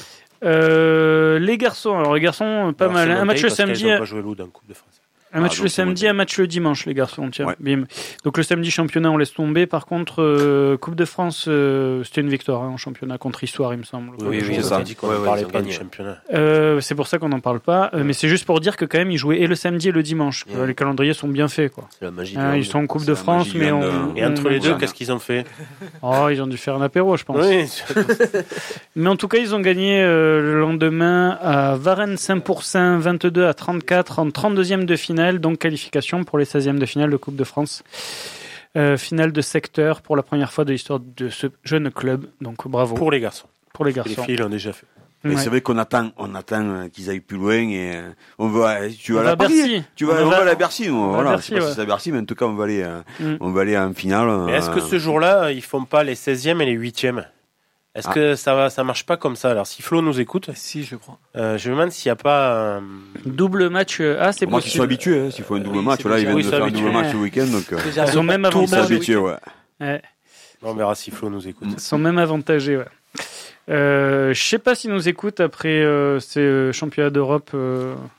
Euh, les garçons, alors les garçons, pas alors, mal. Un match le samedi. Pas joué Loud en Coupe de France. Un match ah, le samedi, un match le dimanche, les garçons. Tiens, ouais. bim. Donc le samedi championnat, on laisse tomber. Par contre, euh, Coupe de France, euh, c'était une victoire hein, en championnat contre Histoire, il me semble. Oui, oui, c'est ça. On a dit qu'on ne parlait pas du championnat. Euh, c'est pour ça qu'on n'en parle pas. Euh, mais c'est juste pour dire que quand même, ils jouaient et le samedi et le dimanche. Yeah. Les calendriers sont bien faits, quoi. C'est la magie. Hein, ils sont en Coupe de France, mais on, de... Et entre les deux, on... qu'est-ce qu'ils ont fait? Oh, ils ont dû faire un apéro, je pense. Oui. Mais en tout cas, ils ont gagné euh, le lendemain à Varennes-Saint-Pourçain, vingt-deux à trente-quatre, en trente-deuxième de finale, donc qualification pour les seizièmes de finale de Coupe de France. Euh, finale de secteur pour la première fois de l'histoire de ce jeune club. Donc bravo. Pour les garçons. Pour les garçons. Les filles l'ont déjà fait. Et Ouais. c'est vrai qu'on attend, on attend qu'ils aillent plus loin et euh, on va, tu vas On à va la à Bercy. Paris, tu vas, On on va- va à la Bercy, nous, on va à voilà. Bercy, Je sais pas ouais. si c'est à Bercy, mais en tout cas, on va aller, euh, Mm. on va aller en finale. Mais est-ce que ce jour-là, ils font pas les seizièmes et les huitièmes? Est-ce Ah. que ça va, ça marche pas comme ça? Alors, si Flo nous écoute, Si, je crois. euh, je me demande s'il n'y a pas un... Double match. euh, Ah, c'est Moi, qui suis possible. habitué, hein, s'il faut un double Oui, match, c'est là, ils déjà- viennent oui, de c'est faire un habitué. double match ce week-end, donc, euh, Ils sont même ils sont avantagés. habitués, ouais. Ouais. On verra si Flo nous écoute. Ils sont même avantagés, ouais. Euh, je sais pas s'ils nous écoutent après euh, ces euh, championnats d'Europe euh,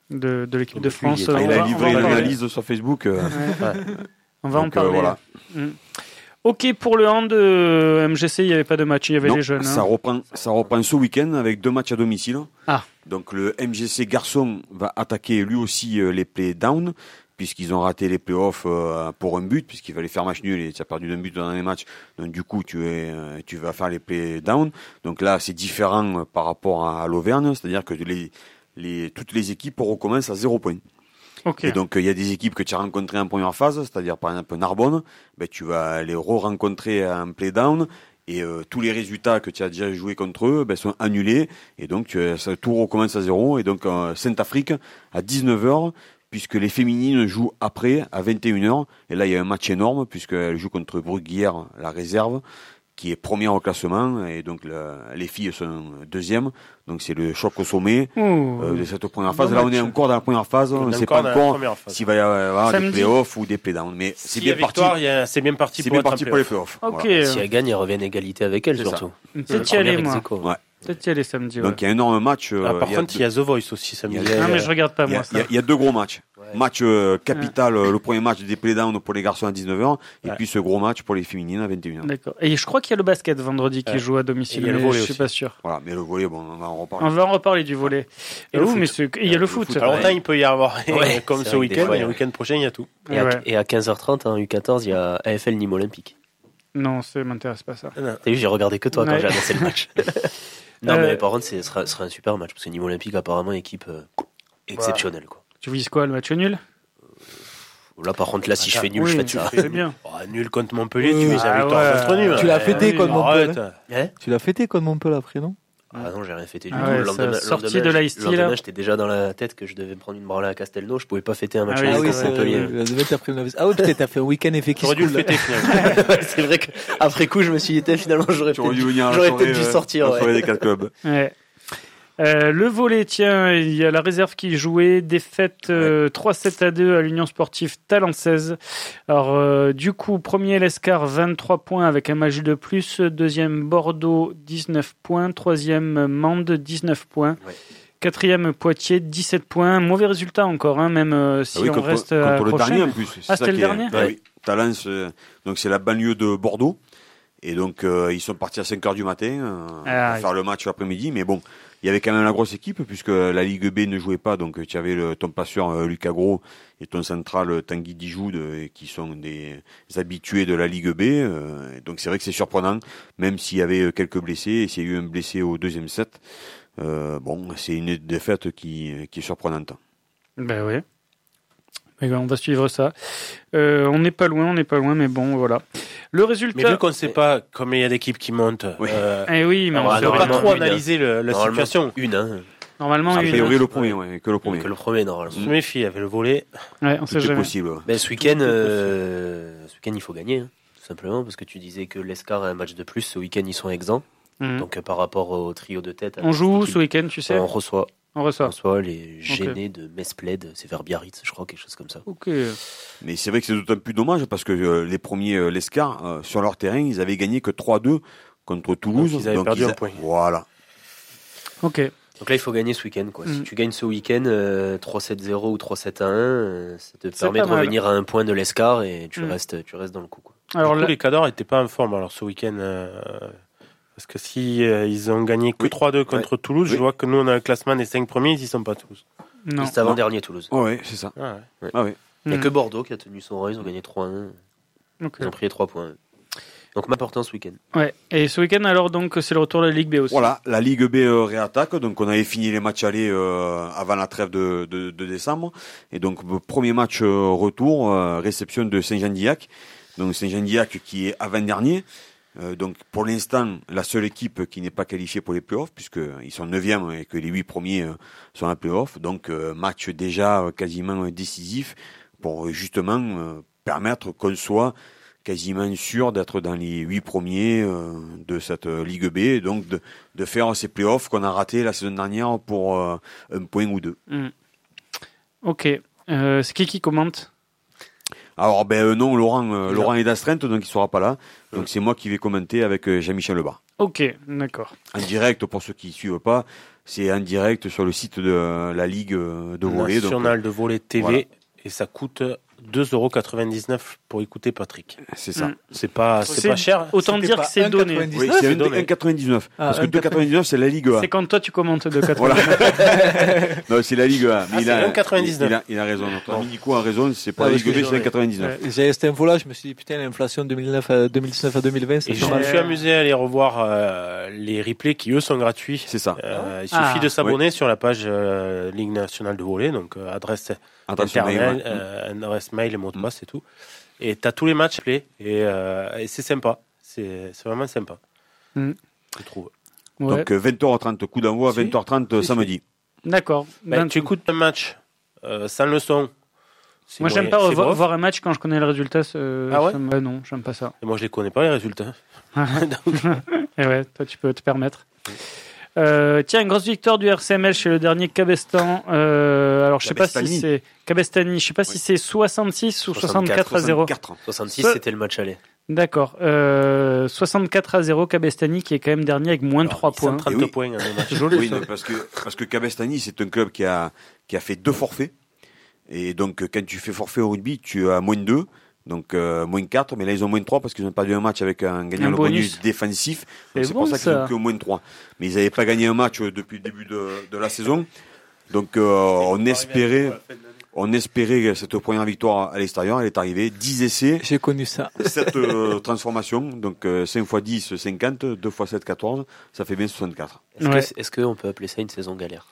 de, de l'équipe de France. Il, on il va, a livré on va en l'analyse sur Facebook. Euh, ouais. ouais. On va Donc, en parler. Euh, voilà. Mm. Ok, pour le hand de M G C, il n'y avait pas de match, il y avait non, les jeunes. Ça, hein. reprend, ça reprend ce week-end avec deux matchs à domicile. Ah. Donc le M G C garçon va attaquer lui aussi euh, les play-down, puisqu'ils ont raté les play-offs euh, pour un but, puisqu'il fallait faire match nul et tu as perdu d'un but dans les matchs. Donc du coup, tu, es, euh, tu vas faire les play-down. Donc là, c'est différent euh, par rapport à, à l'Auvergne, c'est-à-dire que les, les, toutes les équipes recommencent à zéro point. Okay. Et donc il euh, y a des équipes que tu as rencontrées en première phase, c'est-à-dire par exemple Narbonne, ben, tu vas les re-rencontrer en play-down et euh, tous les résultats que tu as déjà joués contre eux ben, sont annulés et donc tu, ça, tout recommence à zéro. Et donc euh, Saint-Afrique à dix-neuf heures, puisque les féminines jouent après à vingt et une heures, et là il y a un match énorme puisqu'elles jouent contre Bruguière, la réserve, qui est première au classement, et donc le, les filles sont deuxièmes, donc c'est le choc au sommet euh, de cette première phase. Bon là, match. On est encore dans la première phase, on ne sait pas encore s'il va y avoir des play-offs ou des play-downs, mais si c'est bien parti. A, c'est bien parti, c'est pour, bien parti pour les play-offs. Okay. Voilà. Si elle gagne, elle revient en égalité avec elle, surtout. Peut-être y aller, moi. Ouais. Peut-être y aller samedi. Donc il y a un énorme match. Ah, par contre, il y a The Voice aussi samedi. Non, mais je regarde pas, moi. Il y a deux gros matchs. Ouais. Match euh, capital, ouais. Le premier match des play-down pour les garçons à dix-neuf heures, et ouais. puis ce gros match pour les féminines à vingt et une heures. D'accord. Et je crois qu'il y a le basket vendredi qui ouais. joue à domicile, mais je suis pas sûr. Voilà, mais le volley, bon, on va en reparler. On va en reparler du volley. Et oh, mais il y a le foot. Alors, longtemps, il peut y avoir, ouais, comme ce week-end, et le week-end prochain, il y a tout. Et à, et à quinze heures trente, en U quatorze, il y a A F L Nîmes Olympique. Non, ça m'intéresse pas ça. T'as vu, j'ai regardé que toi quand j'ai annoncé le match. Non, mais par contre, ce sera, sera un super match, parce que Nîmes Olympique, apparemment, équipe euh, exceptionnelle. Quoi. Tu vises quoi, le match nul? Là, par contre, là, si ah, je fais nul, oui, je fais de ça. C'est bien. Oh, nul contre Montpellier, tu vises la victoire contre nul. Tu l'as fêté contre Montpellier. Hein tu l'as fêté contre Montpellier après, non? Ah non, j'ai rien fêté du ah tout. Ouais, le lendemain, sorti lendemain, de l'Ice-T, le lendemain, j'étais déjà dans la tête que je devais me prendre une branlée à Castelnau. Je pouvais pas fêter un match ah oui, contre c'est Montpellier. Ah oui, peut-être t'as fait un week-end effet qui J'aurais dû le fêter finalement. C'est vrai qu'après coup, je me suis dit, finalement, j'aurais peut-être dû, dû sortir. Ouais. Des quatre clubs. Ouais. Euh, le volley, tiens, il y a la réserve qui jouait, défaite euh, ouais. trois sept à deux à l'Union Sportive Talensaise. Alors, euh, du coup, premier Lescar, vingt-trois points avec un match de plus. Deuxième Bordeaux, dix-neuf points. Troisième Mende, dix-neuf points. Ouais. Quatrième Poitiers, dix-sept points. Mauvais résultat encore, hein, même euh, si ah oui, on contre, reste contre à le prochaine. dernier en plus. Ah, c'était le dernier est... ouais. Oui, Talence, euh, donc c'est la banlieue de Bordeaux. Et donc, euh, ils sont partis à cinq heures du matin euh, ah, pour oui. faire le match l'après-midi. Mais bon, il y avait quand même la grosse équipe puisque la Ligue B ne jouait pas. Donc, tu avais le, ton passeur euh, Lucas Gros et ton central Tanguy Dijoud euh, qui sont des, des habitués de la Ligue B. Euh, donc, c'est vrai que c'est surprenant, même s'il y avait quelques blessés. Et s'il y a eu un blessé au deuxième set, euh, bon, c'est une défaite qui, qui est surprenante. Ben oui. Ben, on va suivre ça. Euh, on n'est pas loin, on n'est pas loin, mais bon, voilà. Le résultat. Mais vu qu'on ne sait pas combien il y a d'équipes qui montent, oui, euh, eh oui mais on ne peut pas trop analyser le, la situation. Une, hein. Normalement, a une. priori, le premier, ouais, que le premier. Que le premier, normalement. Je me méfie, avec le volley. Ouais, on sait jamais. Possible. Ben, ce week-end, euh, ce week-end, il faut gagner, hein, tout simplement, parce que tu disais que l'Escar a un match de plus. Ce week-end, ils sont exempts. Mmh. Donc, euh, par rapport au trio de tête. On joue ce week-end, tu sais. On reçoit. On reçoit. On reçoit les gênés okay. de Mespled, c'est vers Biarritz, je crois, quelque chose comme ça. Ok. Mais c'est vrai que c'est d'autant plus dommage parce que euh, les premiers euh, l'Escar, euh, sur leur terrain, ils avaient gagné que trois deux contre Toulouse. Donc, ils avaient donc perdu ils a... un point. Voilà. Ok. Donc là, il faut gagner ce week-end, quoi. Mm. Si tu gagnes ce week-end, euh, trois sept zéro ou trois sept un, euh, ça te c'est permet de revenir à un point de l'Escar et tu, mm. restes, tu restes dans le coup, quoi. Alors, coup, là... les Cadors n'étaient pas en forme, alors, ce week-end, euh... parce que si euh, ils ont gagné que oui. trois deux contre ouais. Toulouse, oui. je vois que nous on a un classement des cinq premiers, ils y sont pas tous. Non. C'est avant-dernier Toulouse. Oh, oui, c'est ça. Ah, ouais. Ouais. Ah, oui. Il n'y a mm. que Bordeaux qui a tenu son rang, ils ont gagné trois un. Okay. Ils ont pris les trois points. Donc important ce week-end. Ouais. Et ce week-end alors donc c'est le retour de la Ligue B aussi. Voilà, la Ligue B euh, réattaque. Donc on avait fini les matchs allés euh, avant la trêve de, de, de décembre. Et donc premier match euh, retour, euh, réception de Saint-Jean-d'Illac. Donc Saint-Jean-d'Illac qui est avant-dernier. Euh, donc pour l'instant, la seule équipe qui n'est pas qualifiée pour les playoffs, puisqu'ils sont neuvième et que les huit premiers euh, sont en playoffs. Donc euh, match déjà euh, quasiment décisif pour euh, justement euh, permettre qu'on soit quasiment sûr d'être dans les huit premiers euh, de cette euh, Ligue B, et donc de, de faire ces playoffs qu'on a ratés la saison dernière pour euh, un point ou deux. Mmh. Ok. Euh, c'est qui qui commente ? Alors ben euh, non, Laurent, euh, Laurent est d'astreinte, donc il sera pas là. Donc c'est moi qui vais commenter avec euh, Jean-Michel Lebar. Ok, d'accord. En direct, pour ceux qui suivent pas, c'est en direct sur le site de la Ligue de volley. National donc, de volley T V, voilà. Et ça coûte deux euros quatre-vingt-dix-neuf pour écouter Patrick. C'est ça. Mmh. C'est pas, c'est, c'est pas cher. Autant dire que c'est donné. Oui, c'est un virgule quatre-vingt-dix-neuf. Ah, parce que deux virgule quatre-vingt-dix-neuf, c'est la Ligue un. C'est quand toi tu commentes deux virgule quatre-vingt-dix-neuf. Voilà. Non, c'est la Ligue un. Mais ah, il, a, un virgule quatre-vingt-dix-neuf. Il, a, il a raison. Notre ami Nico a raison. C'est pas ah, la Ligue B, c'est un virgule quatre-vingt-dix-neuf. Ouais. J'ai cette info-là, je me suis dit, putain, l'inflation deux mille dix-neuf à deux mille dix-neuf à deux mille vingt, c'est Et je me suis amusé à aller revoir euh, les replays qui, eux, sont gratuits. C'est ça. Euh, il suffit ah, de s'abonner oui. sur la page euh, Ligue nationale de volley, donc euh, adresse internet, euh, adresse mail et mot de passe et tout. Et t'as tous les matchs play et, euh, et c'est sympa. C'est, c'est vraiment sympa. Mm. Je trouve. Ouais. Donc vingt heures trente, coup d'envoi, si. vingt heures trente si, samedi. Si. D'accord. Ben, tu écoutes un match euh, sans le son. Moi, moyen, j'aime pas revoir, voir un match quand je connais le résultat. Euh, ah ouais, me... Non, j'aime pas ça. Et moi, je les connais pas les résultats. Et ouais, toi, tu peux te permettre. Mm. Euh, tiens, une grosse victoire du R C M L chez le dernier Cabestan. Euh, alors, je sais pas si c'est Cabestany. Je sais pas oui. si c'est soixante-six ou soixante-quatre à zéro. soixante-six, Ce... c'était le match aller. D'accord. Euh, soixante-quatre à zéro, Cabestany qui est quand même dernier avec moins de alors, trois points. trente oui. points. Joli, oui, non, parce que parce que Cabestany, c'est un club qui a qui a fait deux forfaits. Et donc, quand tu fais forfait au rugby, tu as moins de deux. Donc euh, moins quatre, mais là ils ont moins de trois parce qu'ils n'ont pas eu un match avec un gagnant un le bonus, bonus défensif. Donc, c'est, c'est bon, pour ça, ça qu'ils ont que moins de trois. Mais ils n'avaient pas gagné un match depuis le début de, de la saison. Donc euh, on espérait, on espérait cette première victoire à l'extérieur. Elle est arrivée. dix essais. J'ai connu ça. sept euh, transformations. Donc euh, cinq fois dix, cinquante. deux fois sept, quatorze. Ça fait bien soixante-quatre. Est-ce, ouais. que, est-ce qu'on peut appeler ça une saison galère?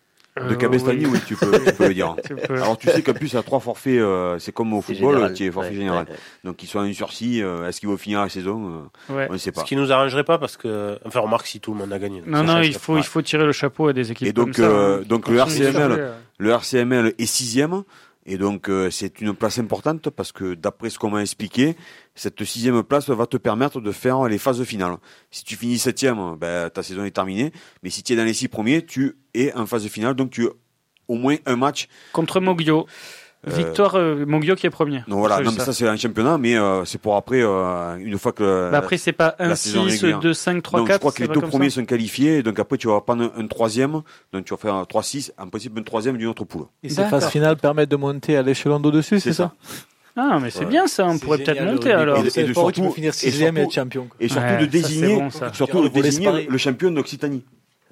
De Cabestany, euh, oui. oui, tu peux, tu peux le dire. Tu peux. Alors tu sais qu'en plus à trois forfaits, euh, c'est comme au c'est football, général. Tu es forfait ouais, général. Ouais, ouais. Donc ils sont en sursis. Euh, est-ce qu'ils vont finir la saison euh, ouais. On ne sait pas. Ce qui nous arrangerait pas parce que, enfin, remarque si tout le monde a gagné. Non, non, il faut, il faut tirer le chapeau à des équipes. Et donc, comme euh, ça, donc le R C M L, le R C M L est sixième. Et donc euh, c'est une place importante parce que d'après ce qu'on m'a expliqué, cette sixième place va te permettre de faire les phases finales. Si tu finis septième, ben ta saison est terminée. Mais si tu es dans les six premiers, tu es en phase finale, donc tu au moins un match contre Moggio. Euh, Victoire euh, Moggio qui est premier. Non voilà, non, mais ça. ça c'est un championnat, mais euh, c'est pour après euh, une fois que. Bah après c'est pas un six, deux cinq, trois quatre. Donc je crois que les deux premiers ça. sont qualifiés, donc après tu vas prendre un, un troisième, donc tu vas faire un trois six, en principe un troisième d'une autre poule. Et ces phases finales permettent de monter à l'échelon d'au-dessus, c'est, c'est ça, ça Ah mais c'est ouais. bien ça, on c'est pourrait peut-être monter alors. Et, et de surtout, tu peux finir sixième et être champion. Et surtout ouais, de désigner, ça, bon, surtout de désigner le champion d'Occitanie.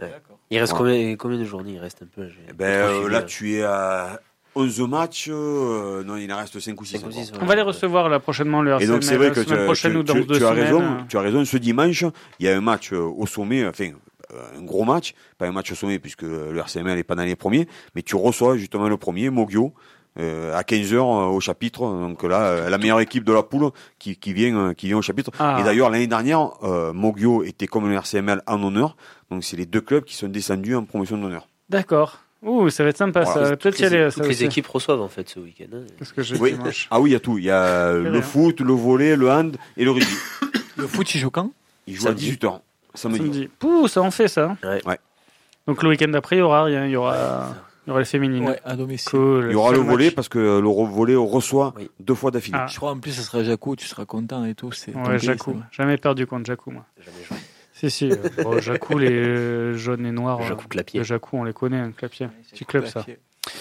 Il reste combien, combien de journées? Il reste un peu. Ben euh, là, tu es à onze matchs. Euh, non, il en reste cinq ou six. Ouais. On va les recevoir là prochainement le R C M L. Et donc c'est vrai que tu, prochaine tu, ou dans tu, deux tu as semaines. raison. Tu as raison. Ce dimanche, il y a un match au sommet. Enfin, un gros match, pas un match au sommet puisque le R C M L n'est pas dans les premiers, mais tu reçois justement le premier, Moggio. Euh, à quinze heures euh, au chapitre, donc là euh, la meilleure équipe de la poule qui, qui vient euh, qui vient au chapitre. Ah. Et d'ailleurs l'année dernière, euh, Moggio était comme le R C M L en honneur, donc c'est les deux clubs qui sont descendus en promotion d'honneur. D'accord. Ouh, ça va être sympa voilà. ça. Peut-être y aller. Toutes les équipes reçoivent en fait ce week-end. Hein. Parce que j'ai oui. Ah oui, il y a tout. Il y a le bien. foot, le volley, le hand et le rugby. Le foot, il joue quand? Il joue samedi. À dix-huit heures. Samedi. Samedi. Pouh, ça en fait ça. Ouais. ouais. Donc le week-end d'après, il y aura rien. Il y aura. Ouais. Il y aura les féminines. Ouais, à domicile. Cool. Il y aura le volley match. Parce que le volley reçoit oui. deux fois d'affilée. Ah. Je crois en plus ce sera Jacou, tu seras content et tout. C'est ouais, Jacou. Jamais perdu contre Jacou, moi. Jamais joué. Si, si. Euh, bon, Jacou, les euh, jaunes et noirs. Jacou Clapier. Le Jacou, on les connaît, un Clapier. Ouais, petit club, Clapier. Ça.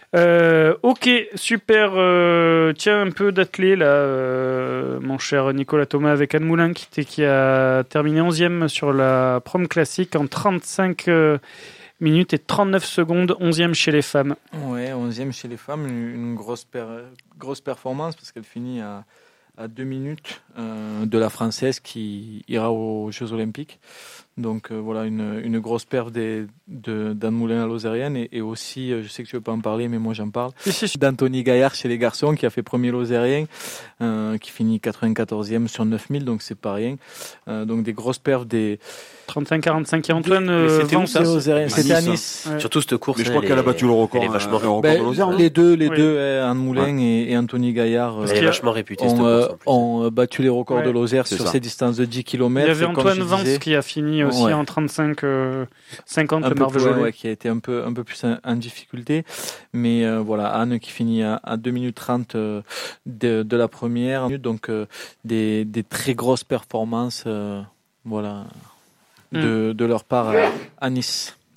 Euh, ok, super. Euh, tiens, un peu d'athlé, là, euh, mon cher Nicolas Thomas, avec Anne Moulin, qui, qui a terminé onzième sur la prom classique en trente-cinq euh, minutes et trente-neuf secondes, onzième chez les femmes. Ouais, onzième chez les femmes, une, une grosse, per, grosse performance parce qu'elle finit à, à deux minutes euh, de la Française qui ira aux Jeux Olympiques. Donc euh, voilà, une, une grosse perf des, de, d'Anne Moulin à Lozérienne et, et aussi, euh, je sais que tu veux pas en parler, mais moi j'en parle, d'Anthony Gaillard chez les garçons qui a fait premier Lozérien, euh, qui finit quatre-vingt-quatorzième sur neuf mille, donc c'est pas rien. Euh, donc des grosses perfs des... trente-cinq quarante-cinq et Antoine euh, c'était où ça? C'était à Nice. Ouais. Surtout cette course. Mais je crois qu'elle a battu le record. Elle est vachement euh, ben, de Lozère, les deux, les oui. deux, eh, Anne Moulin ouais. et, et Anthony Gaillard. Elle est vachement réputée. Ont, euh, course, ont battu les records ouais. de Lozère sur ça. Ces distances de dix kilomètres. Il y avait Antoine Vance qui a fini aussi ouais. en trente-cinq cinquante le Marve Joly. Ouais, qui a été un peu, un peu plus en, en difficulté. Mais euh, voilà, Anne qui finit à, à deux minutes trente euh, de, de la première. Donc euh, des, des très grosses performances. Euh, voilà. De, de leur part à, à Nice.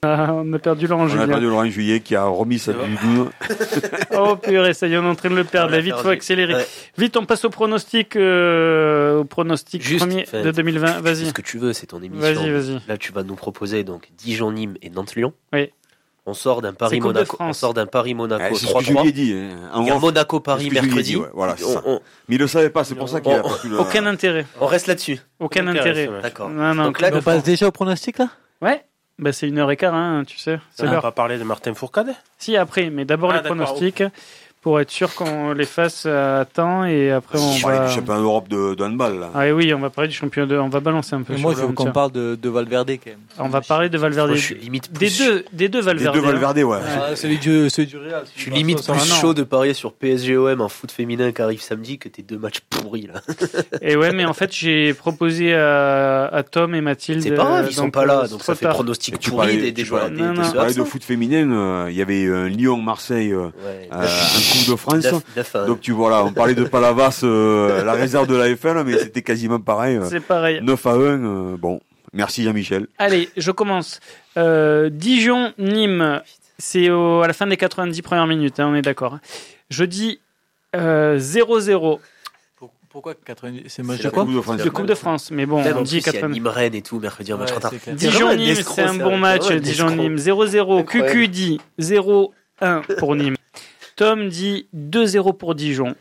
Ah, on a perdu Laurent On Julien. a perdu Laurent Juillet qui a remis sa doudoune. Oh purée, ça y est, on est en train de le perdre. Là, vite, faut accélérer. Ouais. Vite, on passe au pronostic, euh, au pronostic Juste, premier fait, de deux mille vingt. Vas-y. Ce que tu veux, c'est ton émission. Vas-y, vas-y. Là, tu vas nous proposer donc Dijon-Nîmes et Nantes-Lyon. Oui. On sort d'un Paris-Monaco. On sort d'un Paris-Monaco ah, c'est trois trois. Ce que je lui ai dit. Hein. Il y a Monaco-Paris mercredi. Dit, ouais. Voilà, c'est on, ça. On... Mais il le savait pas, c'est pour ça qu'il on, a pas pu le... Aucun intérêt. On reste là-dessus. Aucun intérêt. D'accord. Non, non. Donc là, on passe déjà au pronostic là. Ouais. Bah, c'est une heure et quart, hein, tu sais. C'est on l'heure. va pas parler de Martin Fourcade. Si, après, mais d'abord ah, les pronostics, okay. Pour être sûr qu'on les fasse à temps et après on va... va... du championnat d'Europe de, de handball, là. Ah oui, on va parler du championnat de... On va balancer un peu. Mais moi, il faut qu'on parle de, de Valverde, quand même. On va parler de Valverde. Moi, je suis limite des deux, des deux Valverde. Des deux Valverde, ouais. Ah, celui du, celui du Real. Je suis limite plus ah, chaud de parier sur P S G O M en foot féminin qui arrive samedi que tes deux matchs pourris, là. Et ouais, mais en fait, j'ai proposé à, à Tom et Mathilde. C'est pas grave, ils sont pas là, donc ça fait pronostic pourri des, des joueurs. Tu parlais de foot féminin, il y avait Lyon-Marseille, un Coupe de France. Donc tu vois là, on parlait de Palavas, euh, la réserve de la F L, mais c'était quasiment pareil. C'est pareil. neuf à un, euh, bon, merci Jean-Michel. Allez, je commence. Euh, Dijon-Nîmes, c'est au, à la fin des quatre-vingt-dix premières minutes, hein, on est d'accord. Je dis euh, zéro zéro. Pourquoi quatre-vingt-dix? C'est match de quoi? Coupe de France. De Coupe de France, mais bon, on dit quatre-vingt-dix. Nîmes-Rennes et tout, mercredi en match retard. Dijon-Nîmes, c'est un bon match. Dijon-Nîmes, zéro zéro. Q Q dit zéro un pour Nîmes. Tom dit deux zéro pour Dijon.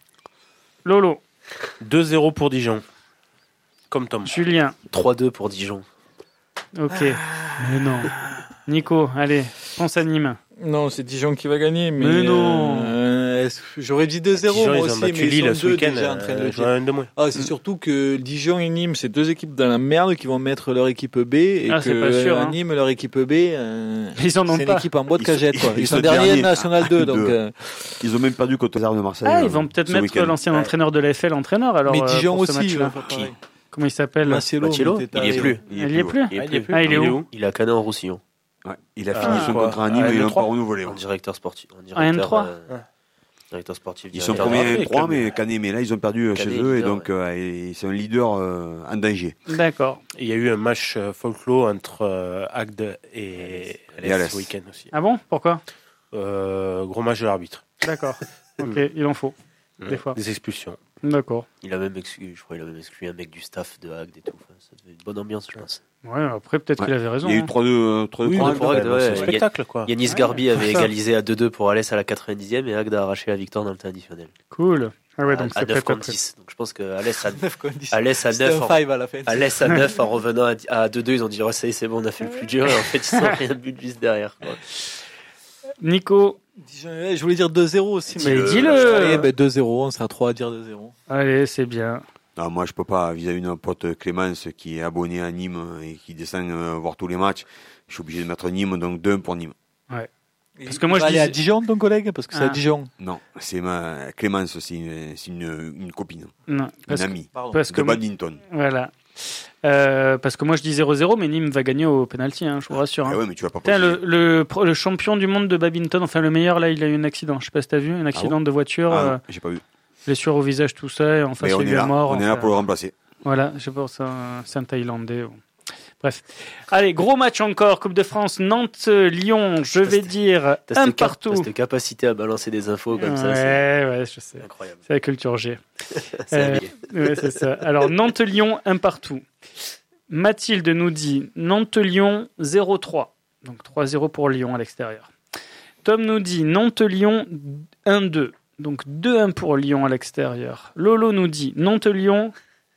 Lolo. deux zéro pour Dijon. Comme Tom. Julien. trois deux pour Dijon. Ok. Mais non. Nico, allez, pense à Nîmes. Non, c'est Dijon qui va gagner. Mais, mais non. Euh, j'aurais dit deux zéro moi ils aussi, ont battu mais Lille ils sont ce deux week-end, déjà en train de euh, le dire. Ah, c'est mmh. surtout que Dijon et Nîmes, c'est deux équipes dans la merde qui vont mettre leur équipe B et ah, que pas sûr, hein. Nîmes, leur équipe B, euh, ils en ont c'est pas. une équipe en bois de cagette. Quoi. Ils, ils sont derniers de National deux, de... donc. Euh... Ils ont même perdu contre les Arts de Marseille. Ah, ils vont peut-être mettre week-end. l'ancien ouais. entraîneur de la F L entraîneur alors. Mais Dijon euh, aussi. Comment il s'appelle? Marcelo. Il y est plus. Il y est plus. Il est plus. Ah, il est où? Il a Canet en Roussillon. Ouais, il a fini ah, son contrat à Nîmes et il n'a pas renouvelé. En directeur sportif. En directeur, N trois euh, directeur sportif. Ils sont premiers N trois, mais Canet, mais là, ils ont perdu Canet chez eux leader, et donc ouais. euh, et c'est un leader euh, en danger. D'accord. Il y a eu un match euh, folklore entre euh, Agde et Alès ce week-end aussi. Ah bon? Pourquoi? euh, Gros match de l'arbitre. D'accord. Ok, il en faut. Des mmh. fois. Des expulsions. D'accord. Il a même exclu, je crois, il a même exclu un mec du staff de Agde et tout. Enfin, ça devait être une bonne ambiance, je pense. Ouais, après peut-être ouais. qu'il avait raison. Il y a eu trois deux oui, pour Agde, ouais. C'est un spectacle quoi. Yanis ouais, Garbi avait égalisé à deux deux pour Alès à la quatre-vingt-dixième et Agde a arraché la victoire dans le temps additionnel. Cool. Ah ouais, donc à, c'est à neuf contre dix. Donc je pense que Alès à Alès à neuf en, Alès à neuf en revenant à deux deux, ils ont dit oh, ça y est, c'est bon, on a fait le plus dur et en fait ils ont rien but juste derrière. Quoi. Nico. Je voulais dire deux zéro aussi, mais dis-le. dis-le. Allez, ben deux zéro, on sera trois à dire deux zéro. Allez, c'est bien. Non, moi, je peux pas, vis-à-vis d'un pote Clémence qui est abonné à Nîmes et qui descend euh, voir tous les matchs. Je suis obligé de mettre Nîmes, donc deux pour Nîmes. Ouais. Parce que moi, je dis. dis à Dijon, ton collègue, parce que ah. c'est à Dijon. Non, c'est ma Clémence, c'est une, c'est une, une copine, non, une amie, que, parce de que badminton. Voilà. Euh, parce que moi je dis zéro zéro, mais Nîmes va gagner au penalty, hein, je vous rassure. Hein. Ah ouais, mais tu vas pas Putain, le, le, le champion du monde de badminton, enfin le meilleur, là, il a eu un accident. Je sais pas si t'as vu, un accident ah bon de voiture. Ah, euh, j'ai pas vu. Blessure au visage, tout ça, et en face il y a eu la mort. On est là pour le remplacer. Voilà, je sais pas, c'est un Thaïlandais. Bon. Bref. Allez, gros match encore, Coupe de France, Nantes-Lyon, je vais dire un partout. T'as cette capacité à balancer des infos comme ouais, ça. Ouais, ouais, je sais. Incroyable. C'est la culture G. c'est euh, ouais, c'est ça. Alors, Nantes-Lyon, un partout. Mathilde nous dit Nantes-Lyon, zéro trois. Donc trois zéro pour Lyon à l'extérieur. Tom nous dit Nantes-Lyon, un deux. Donc deux un pour Lyon à l'extérieur. Lolo nous dit Nantes-Lyon,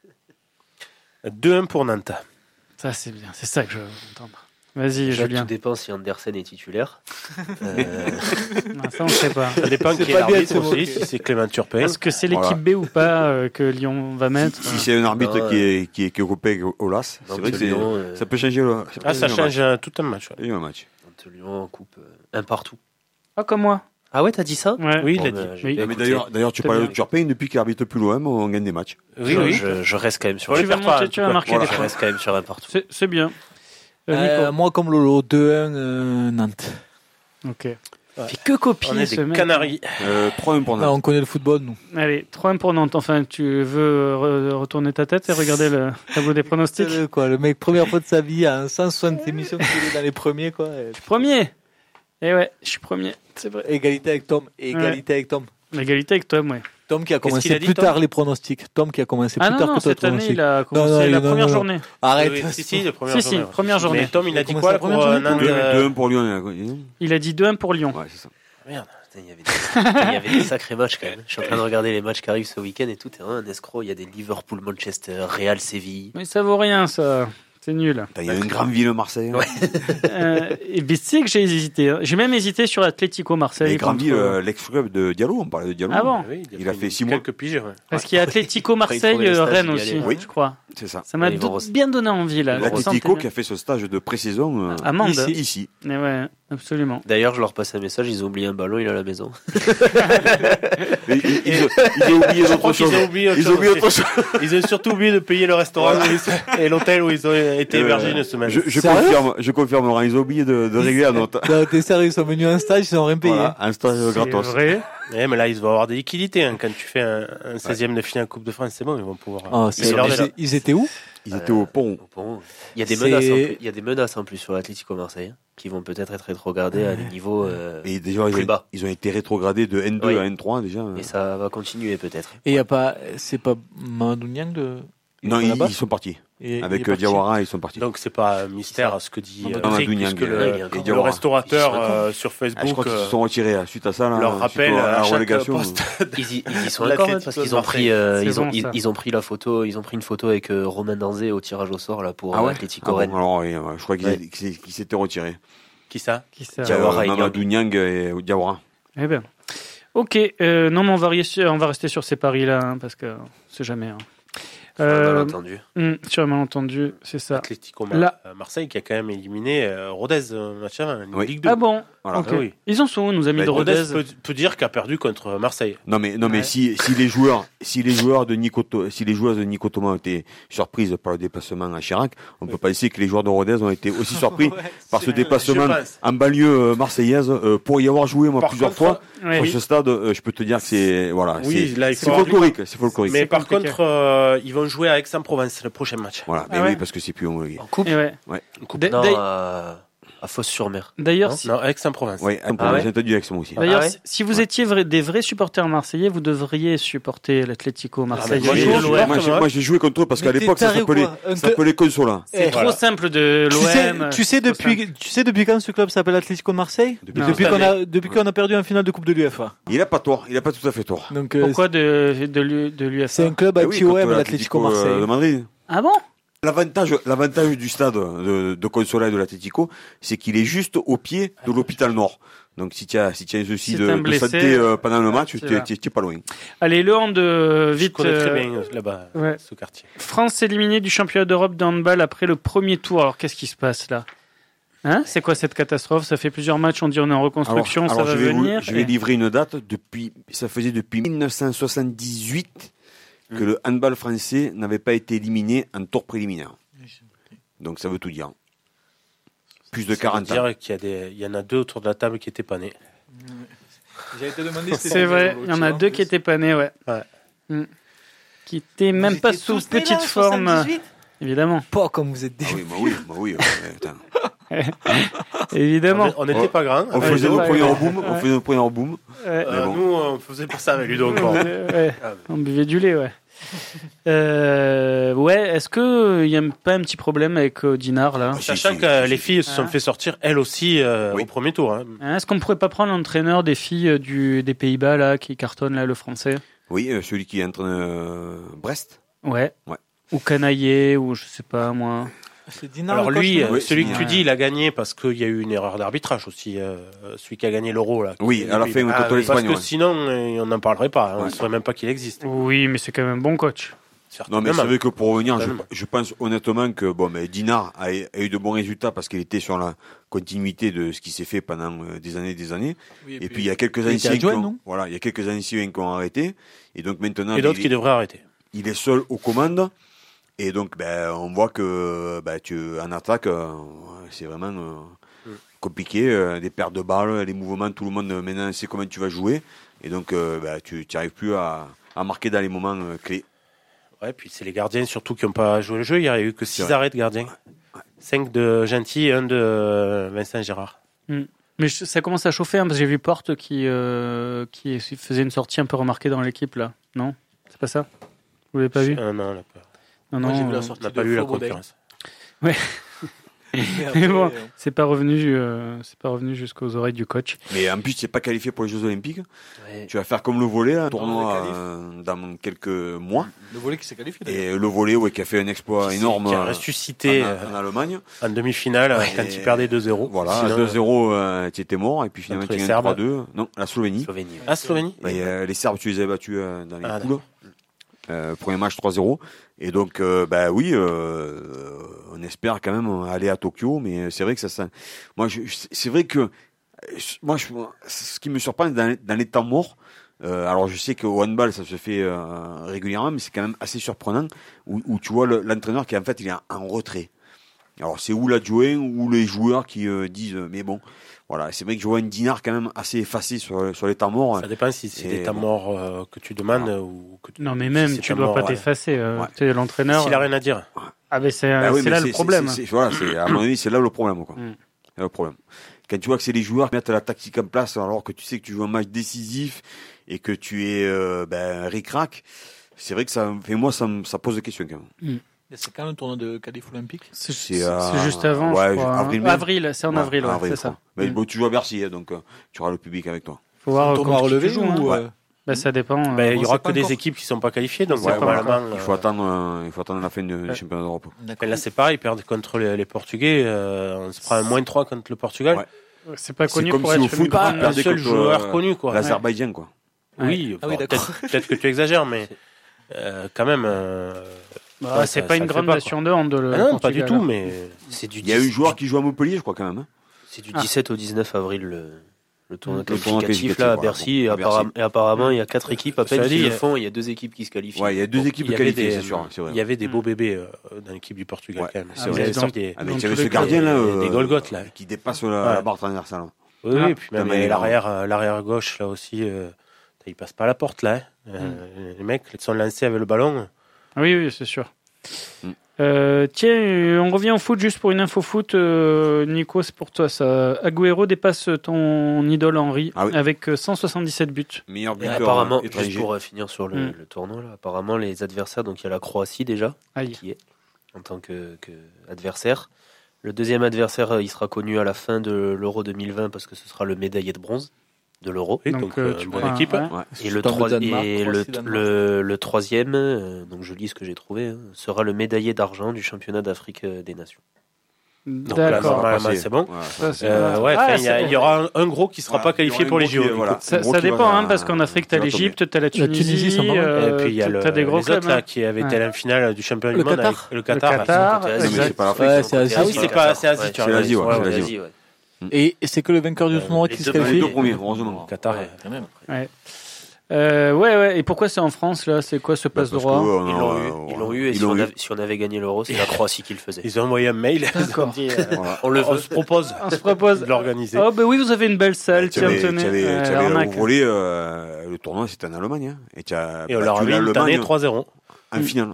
deux un pour Nantes. Ça, c'est bien, c'est ça que je veux entendre. Vas-y, Déjà, Julien. Tout dépend si Andersen est titulaire. euh... non, ça, on ne sait pas. Ça dépend qui est l'arbitre aussi, si c'est Clément Turpin. Est-ce que c'est l'équipe voilà. B ou pas euh, que Lyon va mettre Si, si c'est un arbitre non, qui est qui est qui est coupé au L A S, c'est vrai que Lyon, euh... ça peut changer. Le, ça peut ah, ça change un, tout un match. Ouais. Un match. Lyon en coupe euh, un partout. Ah, comme moi. Ah ouais, t'as dit ça ouais. Oui, bon, il a bah, dit. Oui. Mais d'ailleurs, d'ailleurs, tu parlais de Turpin depuis qu'il arbitre plus loin, on gagne des matchs. Oui, je, oui. Je, je reste quand même sur. Tu vas monter, tu vas marquer voilà. des Je reste quand même sur un partout. C'est, c'est bien. Euh, moi, comme Lolo, deux un euh, Nantes. Ok. Il fait que copier on est ce des mec. Canaries. Euh, trois un pour Nantes. Ah, on connaît le football, nous. Allez, trois un pour Nantes. Enfin, tu veux re- retourner ta tête et regarder le tableau des pronostics? Euh, quoi, le mec, première fois de sa vie, à cent soixante émissions, il est dans les premiers, quoi. Et- Premier. Eh ouais, je suis premier, c'est vrai. Égalité avec Tom. Égalité avec Tom. L'égalité avec Tom, ouais. Tom qui a Qu'est-ce qu'il commencé a dit, plus Tom tard les pronostics. Tom qui a commencé Ah plus non, tard non, que toi cette les année, pronostics. il a commencé Non, non, la non, première non. journée. Arrête. Oui, si, si, la première Si, journée. si, première journée. Mais Tom, il a Il a dit commencé quoi la là, pour première euh, journée, Nantes deux euh, un pour Lyon. là. Il a dit deux un pour Lyon. Ouais, c'est ça. Merde. Putain, il y avait des- il y avait des sacrés matchs quand même. Je suis en train de regarder les matchs qui arrivent ce week-end et tout. T'es vraiment un escroc. Il y a des Liverpool, Manchester, Real, Séville. Mais ça vaut rien, ça. C'est nul. Putain, il y a une grande ville, Marseille. Ouais. euh, et ben, c'est que j'ai hésité. hein. J'ai même hésité sur Atlético Marseille. Et grande contre- ville, euh, l'ex-club de Diallo, on parlait de Diallo. Ah bon Oui, Il a fait six mois. quelques piges. Ouais. Parce qu'il y a Atlético Après, il Marseille, trouvait le euh, stage, Rennes il y aussi, allait. Oui. je crois. C'est ça. Ça m'a Et ils vont do- re- bien donné envie, là. ils vont Je L'Atlético sentais qui a fait ce stage de pré-saison euh, À Mende. ici. ici. bien. Mais ouais, absolument. D'ailleurs, je leur passe un message. Ils ont oublié un ballon. Il est à la maison. Et Ils ils- ils ont oublié Je d'autres crois qu'ils choses. ont oublié autre Ils ont oublié chose autre aussi. chose. Ils ont surtout oublié de payer le restaurant où ils sont- et l'hôtel où ils ont été hébergés une semaine. Je, je Sérieux confirme, je confirme, Laurent, ils ont oublié de, de régler la note. Non, t'es sérieux, ils sont venus à un stage, ils ont rien payé. Voilà, un stage C'est gratos. vrai. Ouais, mais là, ils vont avoir des liquidités. Hein. Quand tu fais un, un seizième de finale Coupe de France, c'est bon, ils vont pouvoir. Oh, Mais c'est- leur ils, déjà- ils étaient où? Ils étaient au pont. Au pont. Il y a des C'est- menaces. En plus, il y a des menaces en plus sur l'Atlético Marseille hein, qui vont peut-être être rétrogradées à des niveaux euh, Et déjà, ils plus ont, bas. ils ont été rétrogradés de N deux Oui. à N trois déjà. Et ça va continuer peut-être. Et y a pas, c'est pas Mamadou Niang de. Non, de ils, là-bas ils sont partis. Et- il Avec est euh, parti. Diawara, ils sont partis. Donc, c'est pas un mystère ce que dit euh, Mamadou Rick, Niang, puisque euh, le, il y a encore le Diawara. restaurateur Ils sont euh, sur Ah, je Facebook crois qu'ils euh, se sont retirés là, suite à ça. Là, leur suite rappelle au- à la à chaque relégation. poste. Ils y, ils y sont L'Atlético encore hein, parce de qu'ils ont Marseille. pris, euh, C'est ils ont, bon, ils, ça. ils ont pris la photo, ils ont pris une photo avec euh, Romain Danzé au tirage au sort là pour Ah euh, ouais Atlético Ah bon, Rennes. alors, oui, ouais, je crois qu'ils Ouais. qu'ils- qu'ils s'étaient retirés. Qui ça? Qui ça Diawara et Mamadou Niang et Diawara. Eh ben. Ok, euh, non, mais on va, rester, on va rester sur ces paris-là, hein, parce que c'est jamais. Hein. Sur un Euh, malentendu. hum, sur un malentendu, c'est ça. Atlético Mar- Là. euh, Marseille qui a quand même éliminé euh, Rodez euh, match avant, une Oui. Ligue deux. Ah bon Voilà. Ok. Ah oui. Ils en sont où, nos amis Bah, de Rodez Rodez peut, peut dire qu'a perdu contre Marseille. Non mais non mais Ouais. si si les joueurs si les joueurs de Nico To- si les joueurs de Nico Thomas ont été surprises par le déplacement à Chirac, on peut pas essayer que les joueurs de Rodez ont été aussi surpris par ce déplacement Je pense. en banlieue euh, marseillaise euh, pour y avoir joué moi Par plusieurs contre, fois. Ouais. Sur ce stade, euh, je peux te dire que c'est voilà, Oui, c'est là, il c'est faut folklorique, c'est folklorique. Mais par compliqué. contre, euh, ils vont jouer à Aix-en-Provence le prochain match. Voilà, mais Ah ouais. oui parce que c'est plus homologué. En coupe Et ouais. D- Non, d'ailleurs- euh, à Fos-sur-Mer. D'ailleurs, Non, si, non, Aix-en-Provence. Oui, un peu, Ah ouais j'ai entendu avec moi aussi. d'ailleurs, Ah ouais si- si vous étiez vrai- des vrais supporters marseillais, vous devriez supporter l'Atlético Marseille. moi, un j'ai jour. joué- Moi, l'O M, j'ai- moi. moi, j'ai joué contre eux parce Mais qu'à t'es l'époque ça taré ou s'appelait quoi Un ça s'appelait Consola. C'est Eh, trop voilà. simple de Tu sais, l'O M. tu sais depuis, tu sais depuis quand ce club s'appelle Atlético de Marseille? Depuis Non. Depuis cette qu'on a, année. depuis qu'on a perdu en finale de Coupe de l'UEFA. Il a pas tort, il a pas tout à fait tort. Donc, euh, Pourquoi de, de, l'U- de l'U F A c'est un club Ah oui, anti-O M, contre l'Atlético l'Atlético, euh, Marseille. de Madrid. Ah bon L'avantage, l'avantage du stade de, de Consola et de l'Atlético, c'est qu'il est juste au pied de l'hôpital Nord. Donc si tu as, si tu as un souci Si de, t'es un de blessé, santé euh, pendant le match, tu tu vas. n'es pas loin. Allez, le hand, euh, Je vite. connais très euh, bien euh, là-bas, ouais. ce quartier. France éliminée du championnat d'Europe de handball après le premier tour. Alors qu'est-ce qui se passe là? Hein, c'est quoi cette catastrophe? Ça fait plusieurs matchs, on dit on est en reconstruction, Alors, ça alors, va je vais, vous- venir. je vais Et- livrer une date depuis, ça faisait depuis mille neuf cent soixante-dix-huit que le handball français n'avait pas été éliminé en tour préliminaire. Donc ça veut tout dire. Plus de Ça veut quarante ans. dire qu'il y a des, il y en a deux autour de la table qui étaient pas nés. J'allais te demander si C'est vrai, il y en a deux qui étaient pas nés, ouais. Ouais. Mm. Qui étaient même pas sous petite forme. Évidemment. Pas comme vous êtes Ah des. oui, bah oui, bah oui. ouais, attends. Évidemment. On n'était Oh. pas grands. On Ouais, faisait c'est nos vrai, premiers ouais. en boom, on Ouais. faisait nos premiers en boom. Ouais. Euh, Mais bon. Nous, on faisait pas ça avec Ludo encore. Ouais. Ah, On buvait du lait, ouais. Euh, ouais, est-ce que il y a pas un petit problème avec euh, Dinard là? Ah, si, Sachant si, que si, les si. filles se sont Ah. fait sortir elles aussi euh, Oui. au premier tour. Hein. Hein, est-ce qu'on pourrait pas prendre l'entraîneur des filles euh, du des Pays-Bas là qui cartonne là le français? Oui, euh, celui qui est entre euh, Brest. Ouais. Ouais. Ou Canaillé ou je sais pas moi. C'est Dinard, Alors le coach, lui, non euh, Oui, celui c'est que tu bien. dis, il a gagné parce qu'il y a eu une erreur d'arbitrage aussi. euh, celui qui a gagné l'Euro là. Oui, Qui- à la qui- fin, contre Ah, l'Espagne, Parce que ouais. sinon, euh, on n'en parlerait pas. hein, On ne Ouais. saurait même pas qu'il existe. Oui, mais c'est quand même un bon coach. Non, mais c'est vrai que pour revenir, je, Certainement. je pense honnêtement que bon, mais Dinard a, a eu de bons résultats parce qu'il était sur la continuité de ce qui s'est fait pendant euh, des années, et des années. Oui, Et puis il y a quelques il était anciens qui adjoint, ont, non voilà, il y a quelques anciens qui ont arrêté. Et donc maintenant, Et d'autres il, qui devraient arrêter. il est seul aux commandes. Et donc, ben, on voit que ben, tu, en attaque, euh, c'est vraiment, euh, compliqué, euh, des pertes de balles, les mouvements, tout le monde euh, maintenant sait comment tu vas jouer. Et donc, euh, bah, tu n'arrives plus à, à marquer dans les moments euh, clés. Ouais, puis c'est les gardiens surtout qui n'ont pas joué le jeu. Il n'y a eu que six arrêts de gardiens. cinq de Gentil et un de Vincent Gérard. Mm. Mais je, ça commence à chauffer, hein, parce que j'ai vu Porte qui, euh, qui faisait une sortie un peu remarquée dans l'équipe, là. Non ? C'est pas ça ? Vous l'avez pas vu ? euh, Non, on l'a pas. Non, Moi, non, j'ai vu la euh, sortie On n'a de pas lu la Flo Baudel. concurrence. Ouais. Après, Mais bon, euh, c'est pas revenu, euh, c'est pas revenu jusqu'aux oreilles du coach. Mais en plus, tu n'es pas qualifié pour les Jeux Olympiques. Ouais. Tu vas faire comme le volley, un tournoi le qualif. euh, dans quelques mois. Le volley qui s'est qualifié. d'ailleurs. Et le volley, ouais, qui a fait un exploit énorme Qui a euh, ressuscité en, euh, en Allemagne. en demi-finale Ouais, quand et- il perdait deux zéro. Voilà, Sinon, à deux zéro, euh, tu étais mort. Et puis finalement, Contre tu les gagnes Serbes. trois deux. Non, la Slovénie. Slovénie. Ah, Slovénie. Et euh, les Serbes, tu les avais battus euh, dans les Ah, poules. Euh, premier match trois zéro. Et donc, euh, bah oui, euh, on espère quand même aller à Tokyo, mais c'est vrai que ça, ça moi, je, c'est vrai que moi, je, ce qui me surprend dans, dans les temps morts. Euh, alors, je sais qu'au handball, ça se fait euh, régulièrement, mais c'est quand même assez surprenant où, où tu vois le, l'entraîneur qui en fait il est en, en retrait. Alors, c'est où l'adjoint ou les joueurs qui euh, disent, euh, mais bon. Voilà, c'est vrai que je vois une Dinard quand même assez effacée sur, sur les temps morts. Ça dépend si c'est Et des temps bon. morts euh, que tu demandes Voilà. ou que tu... Non, mais si même, c'est tu temps dois mort, pas ouais. t'effacer. Euh, Ouais. tu sais, l'entraîneur. S'il a rien à dire. Ah, mais c'est, Bah oui, c'est mais là c'est, le problème. c'est, c'est, voilà, c'est, à mon avis, c'est là le problème, quoi. Mm. C'est là le problème. Quand tu vois que c'est les joueurs qui mettent la tactique en place, alors que tu sais que tu joues un match décisif et que tu es, euh, ben, ric-rac, c'est vrai que ça, fait moi, ça, me- ça pose des questions, quand même. C'est quand le tournoi de qualif olympique? C'est, C'est, c'est, euh, c'est juste avant, ouais, je crois. avril, hein. mai. Avril, c'est en Ouais, avril, ouais, avril, c'est je crois. ça. Mais Mm. bon, tu joues à Bercy, hein, donc, euh, tu auras le public avec toi. Faut voir Un euh, tournoi contre qui relevé tu joues, hein. ou Ouais. euh, Bah, ça dépend. euh, Ben, il y on aura sait que pas des encore. équipes qui sont pas qualifiées, donc sait pas normalement. encore. Il faut euh, attendre, euh, il faut attendre la fin du Ouais. championnat d'Europe. ben là, c'est pareil, ils perdent contre les, les Portugais. euh, on se prend un moins trois contre le Portugal. Ouais. C'est pas C'est connu comme pour si être au foot, une grande- tu Un perdais seul contre, joueur euh, connu, quoi. L'Azerbaïdjan, quoi. Oui, Ah oui, bon, d'accord. peut-être, peut-être que tu exagères, mais euh, quand même. euh, Bah, ouais, c'est ça- pas ça une le fait grande pas, nation de hand, le Ah non, pas du Portugal, tout, hein. mais C'est du Il y a eu dix- un joueur qui joue à Montpellier, je crois, quand même. hein. C'est du Ah. dix-sept au dix-neuf avril le, le tournoi Le tournoi qualificatif qualificatif, là à voilà, Bercy. Et, à apparemment, Bercy. et apparemment, il y a quatre équipes à peine Cela qui dit, le euh, font. Il y a deux équipes qui se qualifient. Ouais, il y a deux il équipes y avait qualifiées, des, c'est sûr, c'est vrai. il y avait des Mm. beaux bébés euh, dans l'équipe du Portugal Ouais. quand même. Ah, C'est mais vrai, donc- sorti des- Ah, mais Dans tu avais tous ce les gardien, là, des- euh, des Golgoth, là. qui dépasse la, Ouais. la barre transversale. Oui, Ah. oui, puis même Putain, mais les- il l'arrière, euh, l'arrière gauche là aussi, euh, il passe pas à la porte là. hein. Euh, Les mecs ils sont lancés avec le ballon. Oui, oui, c'est sûr. Mm. Euh, tiens, euh, on revient au foot juste pour une info foot. Euh, Nico, c'est pour toi ça. Agüero dépasse ton idole Henry Ah oui. avec euh, cent soixante-dix-sept buts. Meilleur Et buteur apparemment, euh, étranger. juste pour euh, finir sur le, Mm. le tournoi, là, apparemment les adversaires, donc il y a la Croatie déjà, Aïe. qui est en tant que, que adversaire. Le deuxième adversaire, euh, il sera connu à la fin de l'Euro deux mille vingt parce que ce sera le médaillé de bronze de l'Euro. Et Donc, donc, euh, euh, tu bonne prends un- équipe. ouais. Ouais. Et le, Temps de troi- Danemark, et le, Croatie, Danemark. le, le troisième, euh, donc je lis ce que j'ai trouvé, hein, sera le médaillé d'argent du championnat d'Afrique euh, des Nations. Donc là, D'accord. normalement, c'est bon. Voilà. Ça, c'est- Euh, ouais, Ah, enfin, il y, a- c'est- il y aura un, un gros qui sera Voilà. pas qualifié Il y aura pour un les gros J O. qui- voilà. Ça, Un gros ça qui va- dépend, hein, parce qu'en Afrique, t'as qui va tomber. l'Égypte, t'as la La Tunisie, Tunisie, c'est pas mal. euh, Et puis il y a le, t'as des gros les clubs. autres là hein. qui avaient Ouais. été à la finale du championnat Le du monde Qatar. avec le Qatar. Le Qatar, Côté euh, Non, mais exact. c'est pas l'Afrique. Ouais, c'est c'est pas- Asie. Ah oui, c'est pas c'est Asie, Ouais, tu as c'est l'Asie, raison. ouais, Ouais, c'est ouais. l'Asie. ouais. Et c'est que le vainqueur du tournoi les qui deux se Les qualifie. deux premiers, heureusement. Qatar. Ouais, quand même. Ouais. Euh, ouais, ouais. Et pourquoi c'est en France, là? C'est quoi ce Bah, passe parce droit? que, euh, Ils l'ont euh, eu, ils l'ont eu, et ils si l'ont on, eu. avait, si on avait gagné l'Euro, c'est la Croatie qui le faisait. Ils ont envoyé un mail. Ils ont D'accord. dit, euh, Voilà. On le on veut. se propose On se propose de l'organiser. Oh, ben oui, vous avez une belle salle, Tu tiens, avais, tenez. tu avais, Euh, tu avais arnaque. au volley, euh, le tournoi, c'était en Allemagne. Hein, et tu as Et on leur a battu mis une l'Allemagne année trois zéro. en finale.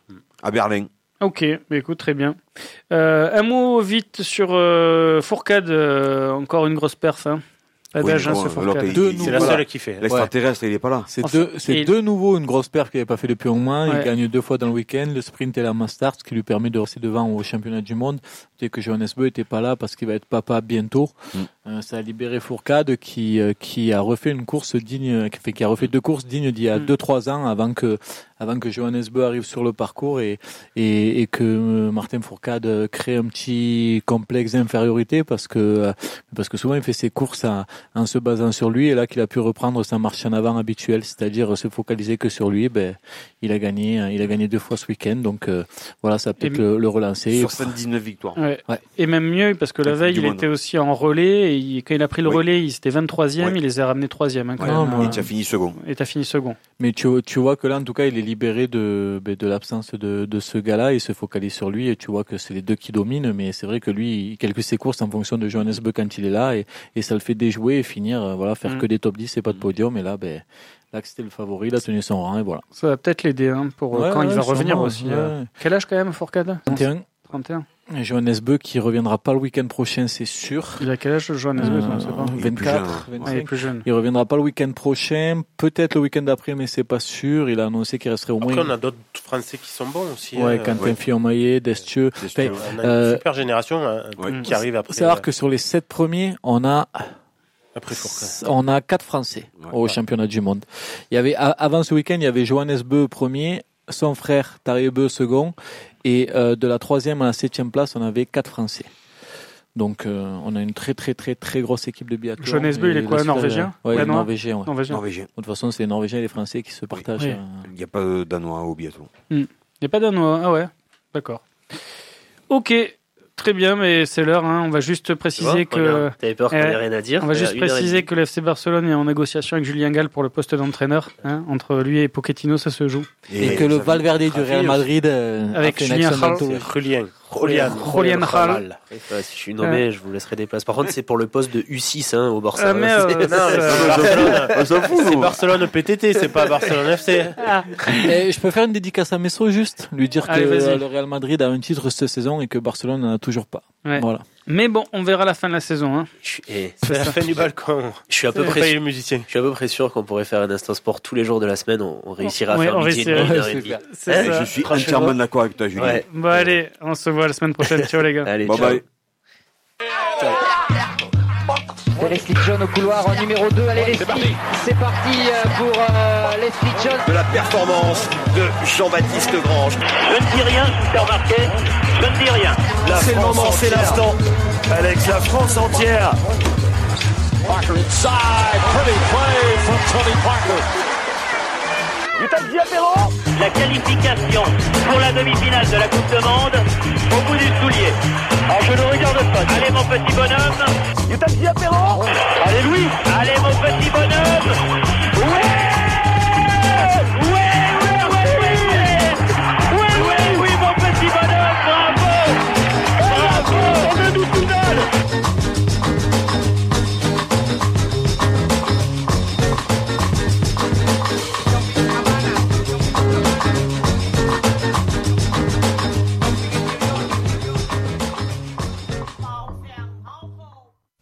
À Berlin. Ok, bah écoute, très bien. Euh, un mot vite sur euh, Fourcade, euh, encore une grosse perf. Hein. Pas Oui, d'âge, hein, bon, ce l'autre, Fourcade. il- Deux il- C'est la Voilà. seule qui fait. L'extraterrestre, il est pas là. C'est Enfin, deux, c'est et- de nouveau une grosse perf qu'il n'avait pas fait depuis un mois. Ouais. Il gagne deux fois dans le week-end, le sprint et la mass start, ce qui lui permet de rester devant au championnat du monde. Dès que Johannes Beu était pas là parce qu'il va être papa bientôt. Mm. Euh, ça a libéré Fourcade qui euh, qui a refait une course digne, qui, fait, qui a refait deux courses dignes d'il y a Mm. deux trois ans avant que avant que Johannes Beu arrive sur le parcours et et, et que euh, Martin Fourcade euh, crée un petit complexe d'infériorité parce que euh, parce que souvent il fait ses courses à, en se basant sur lui et là qu'il a pu reprendre sa marche en avant habituelle, c'est-à-dire se focaliser que sur lui, ben il a gagné euh, il a gagné deux fois ce week-end, donc euh, voilà, ça peut Et le, le relancer. soixante-dix-neuf victoires. Ouais. Ouais. Et même mieux, parce que la Coupe veille, du il monde. était aussi en relais et il, quand il a pris le oui. relais, il était vingt-troisième, oui. il les a ramenés troisième. Hein, quand ouais, même. Et tu as fini second. Et tu as fini second. Mais tu, tu vois que là, en tout cas, il est libéré de, de l'absence de, de ce gars-là. Il se focalise sur lui et tu vois que c'est les deux qui dominent. Mais c'est vrai que lui, il calcule ses courses en fonction de Johannes Beu quand il est là et, et ça le fait déjouer et finir, voilà, faire mmh. que des top dix et pas de podium. Et là, ben, là, c'était le favori, il a tenu son rang et voilà. Ça va peut-être l'aider hein, pour ouais, quand ouais, il va revenir aussi. Ouais. Euh. Quel âge quand même, Fourcade? trente et un. trente et un. Et Johannes Beu qui reviendra pas le week-end prochain, c'est sûr. Il a quel âge, Johannes Beu? euh, On sait pas. vingt-quatre, vingt-cinq. Ah, il est plus jeune. Il reviendra pas le week-end prochain, peut-être le week-end d'après, mais c'est pas sûr. Il a annoncé qu'il resterait au moins. Après, on a d'autres Français qui sont bons aussi. Ouais, hein. Quentin ouais. Fillon-Maillet, Destieux. Enfin, on a une euh, super génération hein, ouais. qui arrive après. Il faut savoir que sur les sept premiers, on a. Après Fourcade. On a quatre Français ouais, au ouais. championnat du monde. Il y avait avant ce week-end, il y avait Johannes Beu premier, son frère Tarjei Beu second, et euh, de la troisième à la septième place, on avait quatre Français. Donc euh, on a une très très très très grosse équipe de biathlon. Johannes Beu, il est quoi, norvégien? Ouais, ouais, norvégien. Ouais. Norvégien. Norvégien. De toute façon, c'est les Norvégiens et les Français qui se partagent. Oui. Euh... Il n'y a pas de Danois au biathlon. Hmm. Il n'y a pas de Danois. Ah ouais, d'accord. Ok. Très bien, mais c'est l'heure. Hein. On va juste préciser vois, que. T'avais peur qu'on ait rien à dire. On va juste préciser que le F C Barcelone est en négociation avec Julien Gall pour le poste d'entraîneur. Hein. Entre lui et Pochettino, ça se joue. Et, et que le Valverde du Real Madrid euh, avec Julien Hall. Julien. Julian Hall. Si je suis nommé, euh. je vous laisserai des places. Par contre, c'est pour le poste de U six hein, au Barça. Euh, mais euh, non, c'est Barcelone. On s'en fout. C'est Barcelone P T T, c'est pas Barcelone F C. Ah. Et je peux faire une dédicace à Messo juste, lui dire Allez, que vas-y. le Real Madrid a un titre cette saison et que Barcelone n'en a toujours pas. Ouais. Voilà. Mais bon, on verra la fin de la saison. Hein. Je, et, c'est la fin du balcon. Je suis à peu près. sûr, je suis à peu près sûr qu'on pourrait faire un instant sport tous les jours de la semaine. On, on réussira ouais, à faire on midi et demi, une heure et demie. Hein, je suis entièrement d'accord avec toi, Julien. Ouais. Bon allez, on se voit la semaine prochaine. Ciao les gars. Allez, bye ciao. bye. Leslie John au couloir en numéro deux. Allez Leslie, c'est parti, c'est parti pour euh, Leslie John. De la performance de Jean-Baptiste Grange. Je ne dis rien, je vous fais remarquer. Je ne dis rien. C'est le moment, c'est l'instant. Alex, la France entière. Parker inside, pretty play from Tony Parker. La qualification pour la demi-finale de la Coupe de Monde au bout du soulier. Alors je ne regarde pas. Allez mon petit bonhomme. Allez Louis. Allez mon petit bonhomme.